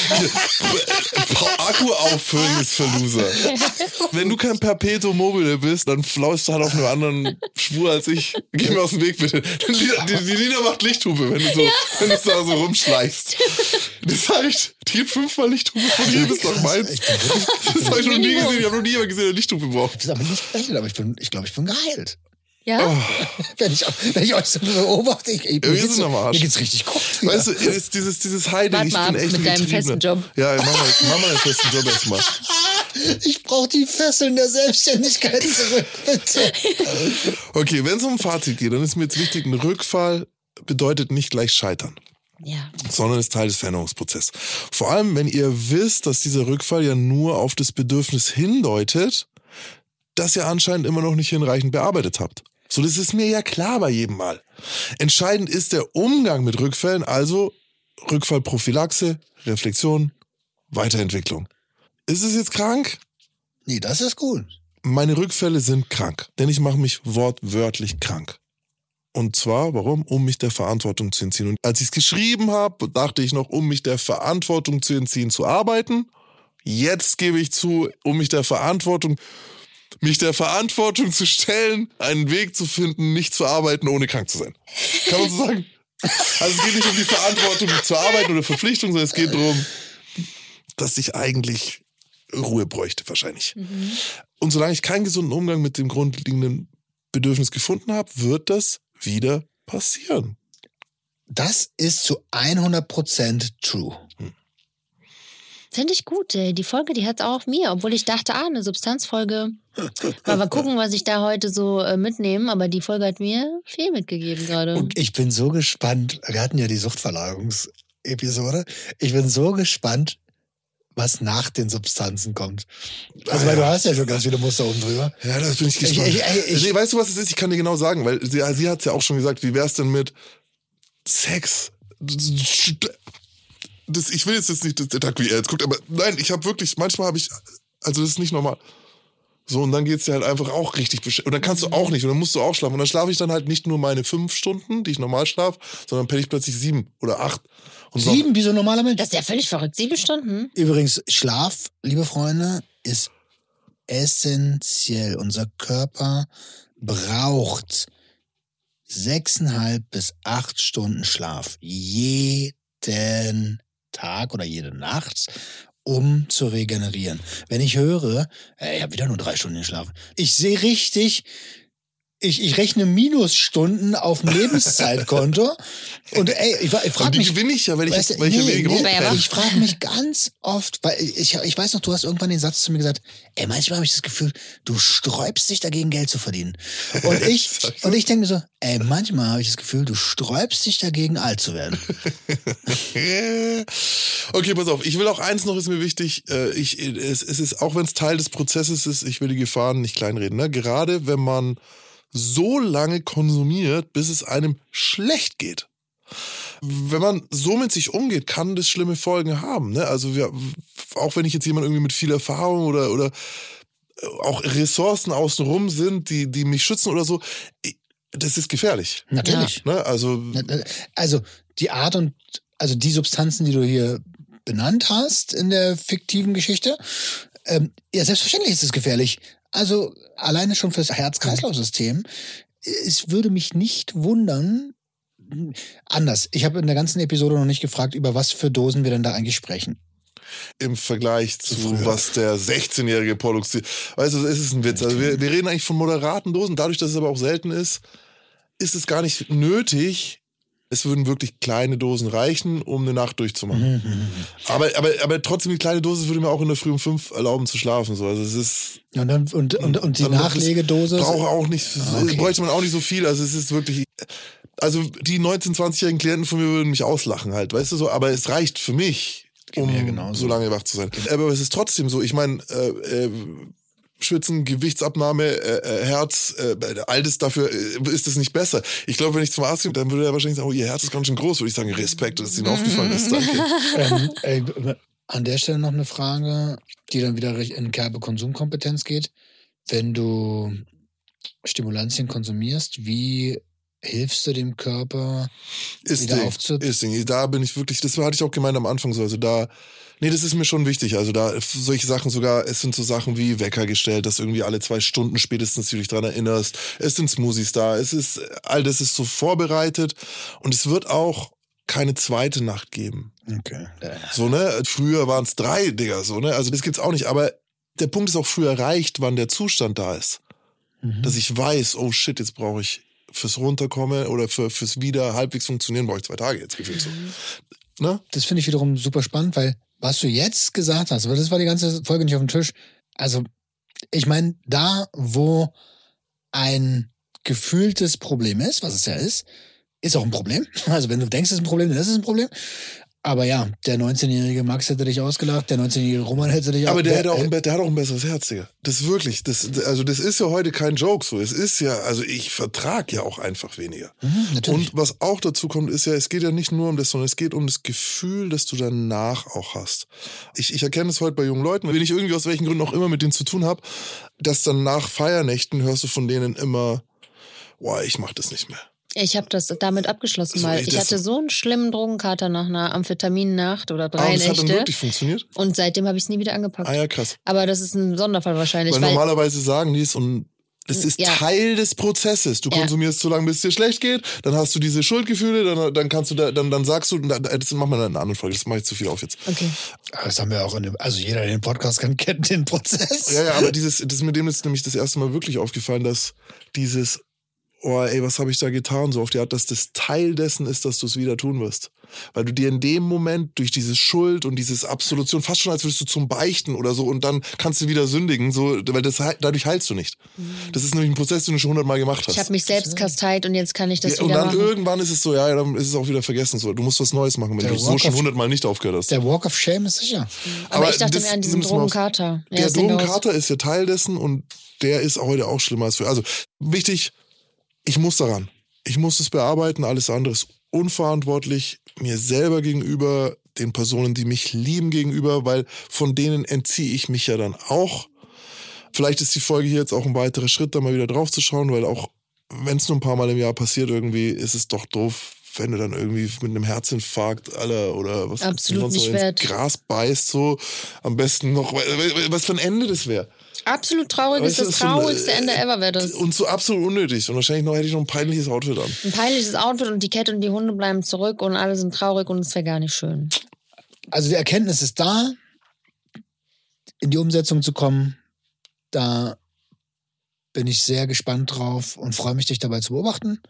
S2: Akku auffüllen ist für Loser. Wenn du kein Perpetuum mobile bist, dann flaust du halt auf einer anderen Spur als ich. Geh mir aus dem Weg, bitte. Die Lina macht Lichthupe, wenn du da so rumschleichst. Das sag ich, die 5-mal Lichthupe von dir, das ist doch meins. Das habe ich noch nie gesehen. Ich habe noch nie jemanden gesehen, der Lichthupe braucht.
S3: Das ist aber nicht gerechnet, aber ich glaube, ich bin geheilt.
S4: Ja?
S2: Oh.
S3: Wenn ich euch so beobachte, mir geht's richtig gut.
S2: Weißt du, dieses Hiding, ich bin echt
S4: mit deinem festen Job.
S2: Ja, mach mal einen festen Job erstmal.
S3: Ich brauche die Fesseln der Selbstständigkeit zurück, bitte.
S2: Okay, wenn es um ein Fazit geht, dann ist mir jetzt wichtig, ein Rückfall bedeutet nicht gleich Scheitern.
S4: Ja.
S2: Sondern ist Teil des Veränderungsprozesses. Vor allem, wenn ihr wisst, dass dieser Rückfall ja nur auf das Bedürfnis hindeutet, das ihr anscheinend immer noch nicht hinreichend bearbeitet habt. So, das ist mir ja klar bei jedem Mal. Entscheidend ist der Umgang mit Rückfällen, also Rückfallprophylaxe, Reflexion, Weiterentwicklung. Ist es jetzt krank?
S3: Nee, das ist gut.
S2: Meine Rückfälle sind krank, denn ich mache mich wortwörtlich krank. Und zwar, warum? Um mich der Verantwortung zu entziehen. Und als ich es geschrieben habe, dachte ich noch, um mich der Verantwortung zu entziehen, zu arbeiten. Jetzt gebe ich zu, um mich der Verantwortung zu stellen, einen Weg zu finden, nicht zu arbeiten, ohne krank zu sein. Kann man so sagen? Also es geht nicht um die Verantwortung zu arbeiten oder Verpflichtung, sondern es geht darum, dass ich eigentlich Ruhe bräuchte wahrscheinlich. Mhm. Und solange ich keinen gesunden Umgang mit dem grundlegenden Bedürfnis gefunden habe, wird das wieder passieren.
S3: Das ist zu 100% true.
S4: Finde ich gut, ey. Die Folge, die hat auch auf mir, obwohl ich dachte, eine Substanzfolge. Mal gucken, was ich da heute so mitnehme, aber die Folge hat mir viel mitgegeben gerade.
S3: Und ich bin so gespannt, wir hatten ja die Suchtverlagerungsepisode, ich bin so gespannt, was nach den Substanzen kommt. Also, weil du hast ja schon ganz viele Muster oben drüber.
S2: Ja, das bin ich gespannt. Weißt du, was es ist? Ich kann dir genau sagen, weil sie hat es ja auch schon gesagt, wie wär's denn mit Sex? Ich will jetzt nicht, der Tag, wie er jetzt guckt, aber nein, manchmal habe ich, also das ist nicht normal. So, und dann geht's dir halt einfach auch richtig beschäftigt. Und dann kannst du auch nicht, und dann musst du auch schlafen. Und dann schlafe ich dann halt nicht nur meine 5 Stunden, die ich normal schlafe, sondern penne ich plötzlich 7 oder 8. Und
S3: 7, wie so ein normaler Mensch?
S4: Das ist ja völlig verrückt, 7 Stunden.
S3: Übrigens, Schlaf, liebe Freunde, ist essentiell. Unser Körper braucht 6,5 bis 8 Stunden Schlaf. Jeden Tag oder jede Nacht, um zu regenerieren. Wenn ich höre, ich habe wieder nur 3 Stunden geschlafen. Ich sehe richtig, ich rechne Minusstunden auf dem Lebenszeitkonto und ich frage mich...
S2: Die gewinne ich ja, weil ich
S3: Ich frage mich ganz oft, weil ich weiß noch, du hast irgendwann den Satz zu mir gesagt, manchmal habe ich das Gefühl, du sträubst dich dagegen, Geld zu verdienen. Und ich denke mir so, manchmal habe ich das Gefühl, du sträubst dich dagegen, alt zu werden.
S2: Okay, pass auf, ich will auch eins noch, ist mir wichtig, es ist, auch wenn es Teil des Prozesses ist, ich will die Gefahren nicht kleinreden, ne? Gerade wenn man so lange konsumiert, bis es einem schlecht geht. Wenn man so mit sich umgeht, kann das schlimme Folgen haben. Ne? Also auch wenn ich jetzt jemand irgendwie mit viel Erfahrung oder auch Ressourcen außenrum sind, die mich schützen oder so, das ist gefährlich.
S3: Natürlich.
S2: Ne? Also
S3: die Art und also die Substanzen, die du hier benannt hast in der fiktiven Geschichte, ja, selbstverständlich ist es gefährlich. Also alleine schon fürs Herz-Kreislauf-System. Es würde mich nicht wundern, anders. Ich habe in der ganzen Episode noch nicht gefragt, über was für Dosen wir denn da eigentlich sprechen.
S2: Im Vergleich zu was der 16-jährige Pollux... Weißt du, es ist ein Witz. Also wir reden eigentlich von moderaten Dosen. Dadurch, dass es aber auch selten ist es gar nicht nötig. Es würden wirklich kleine Dosen reichen, um eine Nacht durchzumachen. Aber trotzdem, die kleine Dosis würde mir auch in der Früh um 5 erlauben zu schlafen. So. Also es ist
S3: und die Nachlegedose?
S2: Bräuchte man auch nicht so viel. Also es ist wirklich... Also die 19-, 20-jährigen Klienten von mir würden mich auslachen halt, weißt du so. Aber es reicht für mich, um so lange wach zu sein. Aber es ist trotzdem so, ich meine... Schwitzen, Gewichtsabnahme, Herz, all das dafür ist es nicht besser. Ich glaube, wenn ich zum Arzt gehe, dann würde er wahrscheinlich sagen, oh, ihr Herz ist ganz schön groß. Würde ich sagen, Respekt, dass es Ihnen aufgefallen ist. Danke.
S3: An der Stelle noch eine Frage, die dann wieder in kerbe Konsumkompetenz geht. Wenn du Stimulantien konsumierst, wie hilfst du dem Körper wieder aufzunehmen?
S2: Da bin ich wirklich, das hatte ich auch gemeint am Anfang so, also das ist mir schon wichtig. Also da solche Sachen sogar, es sind so Sachen wie Wecker gestellt, dass irgendwie alle 2 Stunden spätestens du dich dran erinnerst. Es sind Smoothies da, all das ist so vorbereitet und es wird auch keine zweite Nacht geben.
S3: Okay.
S2: So, ne? Früher waren es 3, Digga, so, ne? Also das gibt's auch nicht. Aber der Punkt ist auch früh erreicht, wann der Zustand da ist. Dass ich weiß, oh shit, jetzt brauche ich fürs Runterkommen oder fürs wieder halbwegs funktionieren, brauche ich 2 Tage jetzt gefühlt so. Ne?
S3: Das finde ich wiederum super spannend, weil was du jetzt gesagt hast, aber das war die ganze Folge nicht auf dem Tisch. Also, ich meine, da, wo ein gefühltes Problem ist, was es ja ist auch ein Problem. Also, wenn du denkst, es ist ein Problem, dann ist es ein Problem. Aber ja, der 19-jährige Max hätte dich ausgelacht, der 19-jährige Roman hätte dich
S2: aber der hat auch ein besseres Herz, Digga. Das ist wirklich, das ist ja heute kein Joke so. Es ist ja, also ich vertrage ja auch einfach weniger.
S3: Natürlich.
S2: Und was auch dazu kommt, ist ja, es geht ja nicht nur um das, sondern es geht um das Gefühl, das du danach auch hast. Ich erkenne es heute bei jungen Leuten, wenn ich irgendwie aus welchen Gründen auch immer mit denen zu tun habe, dass dann nach Feiernächten hörst du von denen immer, boah, ich mach das nicht mehr.
S4: Ich habe das damit abgeschlossen, weil ich hatte so einen schlimmen Drogenkater nach einer Amphetaminnacht oder 3 Nächte.
S2: Das hat dann wirklich funktioniert?
S4: Und seitdem habe ich es nie wieder angepackt.
S2: Ah ja, krass.
S4: Aber das ist ein Sonderfall wahrscheinlich.
S2: Weil normalerweise sagen die es und es ist Teil des Prozesses. Du konsumierst so lange, bis es dir schlecht geht, dann hast du diese Schuldgefühle, dann kannst du dann sagst du, das machen wir dann in einer anderen Folge, das mache ich zu viel auf jetzt.
S4: Okay.
S3: Das haben wir auch also jeder, der den Podcast kennt den Prozess.
S2: Ja, aber mit dem ist nämlich das erste Mal wirklich aufgefallen, dass dieses oh ey, was habe ich da getan? So auf die Art, dass das Teil dessen ist, dass du es wieder tun wirst. Weil du dir in dem Moment durch diese Schuld und dieses Absolution, fast schon als würdest du zum Beichten oder so und dann kannst du wieder sündigen, so, weil dadurch heilst du nicht. Das ist nämlich ein Prozess, den du schon 100-mal gemacht hast.
S4: Ich habe mich selbst kasteit und jetzt kann ich das wieder
S2: machen. Und dann
S4: machen.
S2: irgendwann ist es so, ja, dann ist es auch wieder vergessen. So. Du musst was Neues machen, wenn du so schon 100-mal nicht aufgehört hast.
S3: Der Walk of Shame ist sicher.
S4: Aber ich dachte mir an diesen Drogenkater.
S2: Der Drogenkater ist ja Teil dessen und der ist heute auch schlimmer als früher. Also wichtig, ich muss daran. Ich muss es bearbeiten, alles andere ist unverantwortlich, mir selber gegenüber, den Personen, die mich lieben gegenüber, weil von denen entziehe ich mich ja dann auch. Vielleicht ist die Folge hier jetzt auch ein weiterer Schritt, da mal wieder drauf zu schauen, weil auch wenn es nur ein paar Mal im Jahr passiert, irgendwie ist es doch doof, wenn du dann irgendwie mit einem Herzinfarkt, Alter, oder was
S4: absolut
S2: nicht
S4: so
S2: ins Gras beißt, so am besten noch, was für ein Ende das wäre.
S4: Absolut traurig, ist das traurigste Ende ever wäre das.
S2: Und so absolut unnötig. Und wahrscheinlich hätte ich noch ein peinliches Outfit an.
S4: Ein peinliches Outfit und die Kette und die Hunde bleiben zurück und alle sind traurig und es wäre gar nicht schön.
S3: Also die Erkenntnis ist da, in die Umsetzung zu kommen. Da bin ich sehr gespannt drauf und freue mich, dich dabei zu beobachten.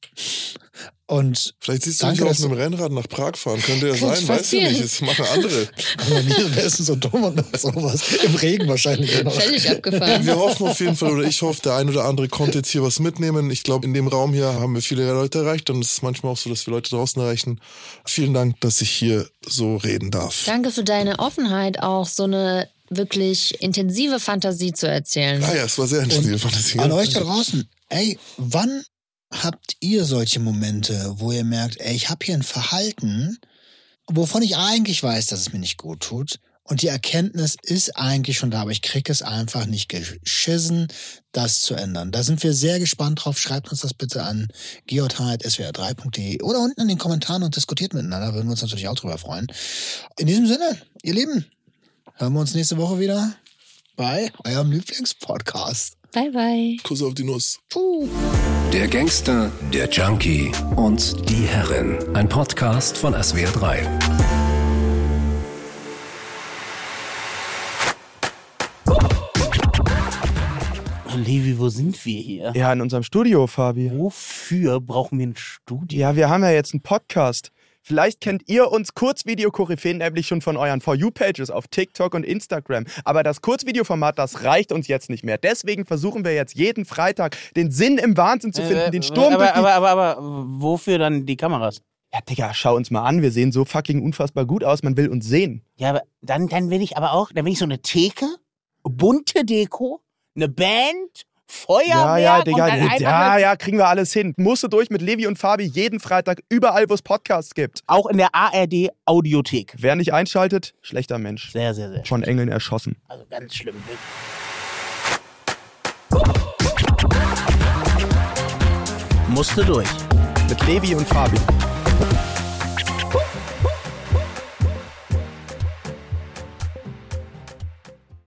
S3: Und
S2: vielleicht siehst du dich auf einem Rennrad nach Prag fahren. Könnte ja sein, weißt du nicht. Das machen andere.
S3: Aber wir essen so dumm und sowas. Im Regen wahrscheinlich.
S4: Völlig abgefahren.
S2: Wir hoffen auf jeden Fall, oder ich hoffe, der ein oder andere konnte jetzt hier was mitnehmen. Ich glaube, in dem Raum hier haben wir viele Leute erreicht. Und es ist manchmal auch so, dass wir Leute draußen erreichen. Vielen Dank, dass ich hier so reden darf.
S4: Danke für deine Offenheit, auch so eine wirklich intensive Fantasie zu erzählen.
S2: Ah ja, es war sehr intensive Fantasie.
S3: An euch da draußen, ey, wann habt ihr solche Momente, wo ihr merkt, ey, ich habe hier ein Verhalten, wovon ich eigentlich weiß, dass es mir nicht gut tut und die Erkenntnis ist eigentlich schon da, aber ich kriege es einfach nicht geschissen, das zu ändern. Da sind wir sehr gespannt drauf. Schreibt uns das bitte an geotard@swr3.de oder unten in den Kommentaren und diskutiert miteinander. Würden wir uns natürlich auch drüber freuen. In diesem Sinne, ihr Lieben, hören wir uns nächste Woche wieder bei eurem Lieblingspodcast.
S4: Bye, bye.
S2: Kuss auf die Nuss.
S3: Puh.
S1: Der Gangster, der Junkie und die Herrin. Ein Podcast von SWR3.
S5: Levi, wo sind wir hier?
S6: Ja, in unserem Studio, Fabi.
S5: Wofür brauchen wir ein Studio?
S6: Ja, wir haben ja jetzt einen Podcast. Vielleicht kennt ihr uns Kurzvideo-Koryphäen nämlich schon von euren For You-Pages auf TikTok und Instagram. Aber das Kurzvideoformat, das reicht uns jetzt nicht mehr. Deswegen versuchen wir jetzt jeden Freitag den Sinn im Wahnsinn zu finden, den Sturm
S5: aber wofür dann die Kameras?
S6: Ja, Digga, schau uns mal an. Wir sehen so fucking unfassbar gut aus. Man will uns sehen.
S5: Ja, aber dann will ich so eine Theke, bunte Deko, eine Band, Feuerwerk
S6: Ja, kriegen wir alles hin. Musst du durch mit Levi und Fabi jeden Freitag überall, wo es Podcasts gibt.
S5: Auch in der ARD Audiothek.
S6: Wer nicht einschaltet, schlechter Mensch.
S5: Sehr, sehr, sehr.
S6: Von Engeln erschossen.
S5: Also ganz schlimm. Musste durch.
S6: Mit Levi und Fabi.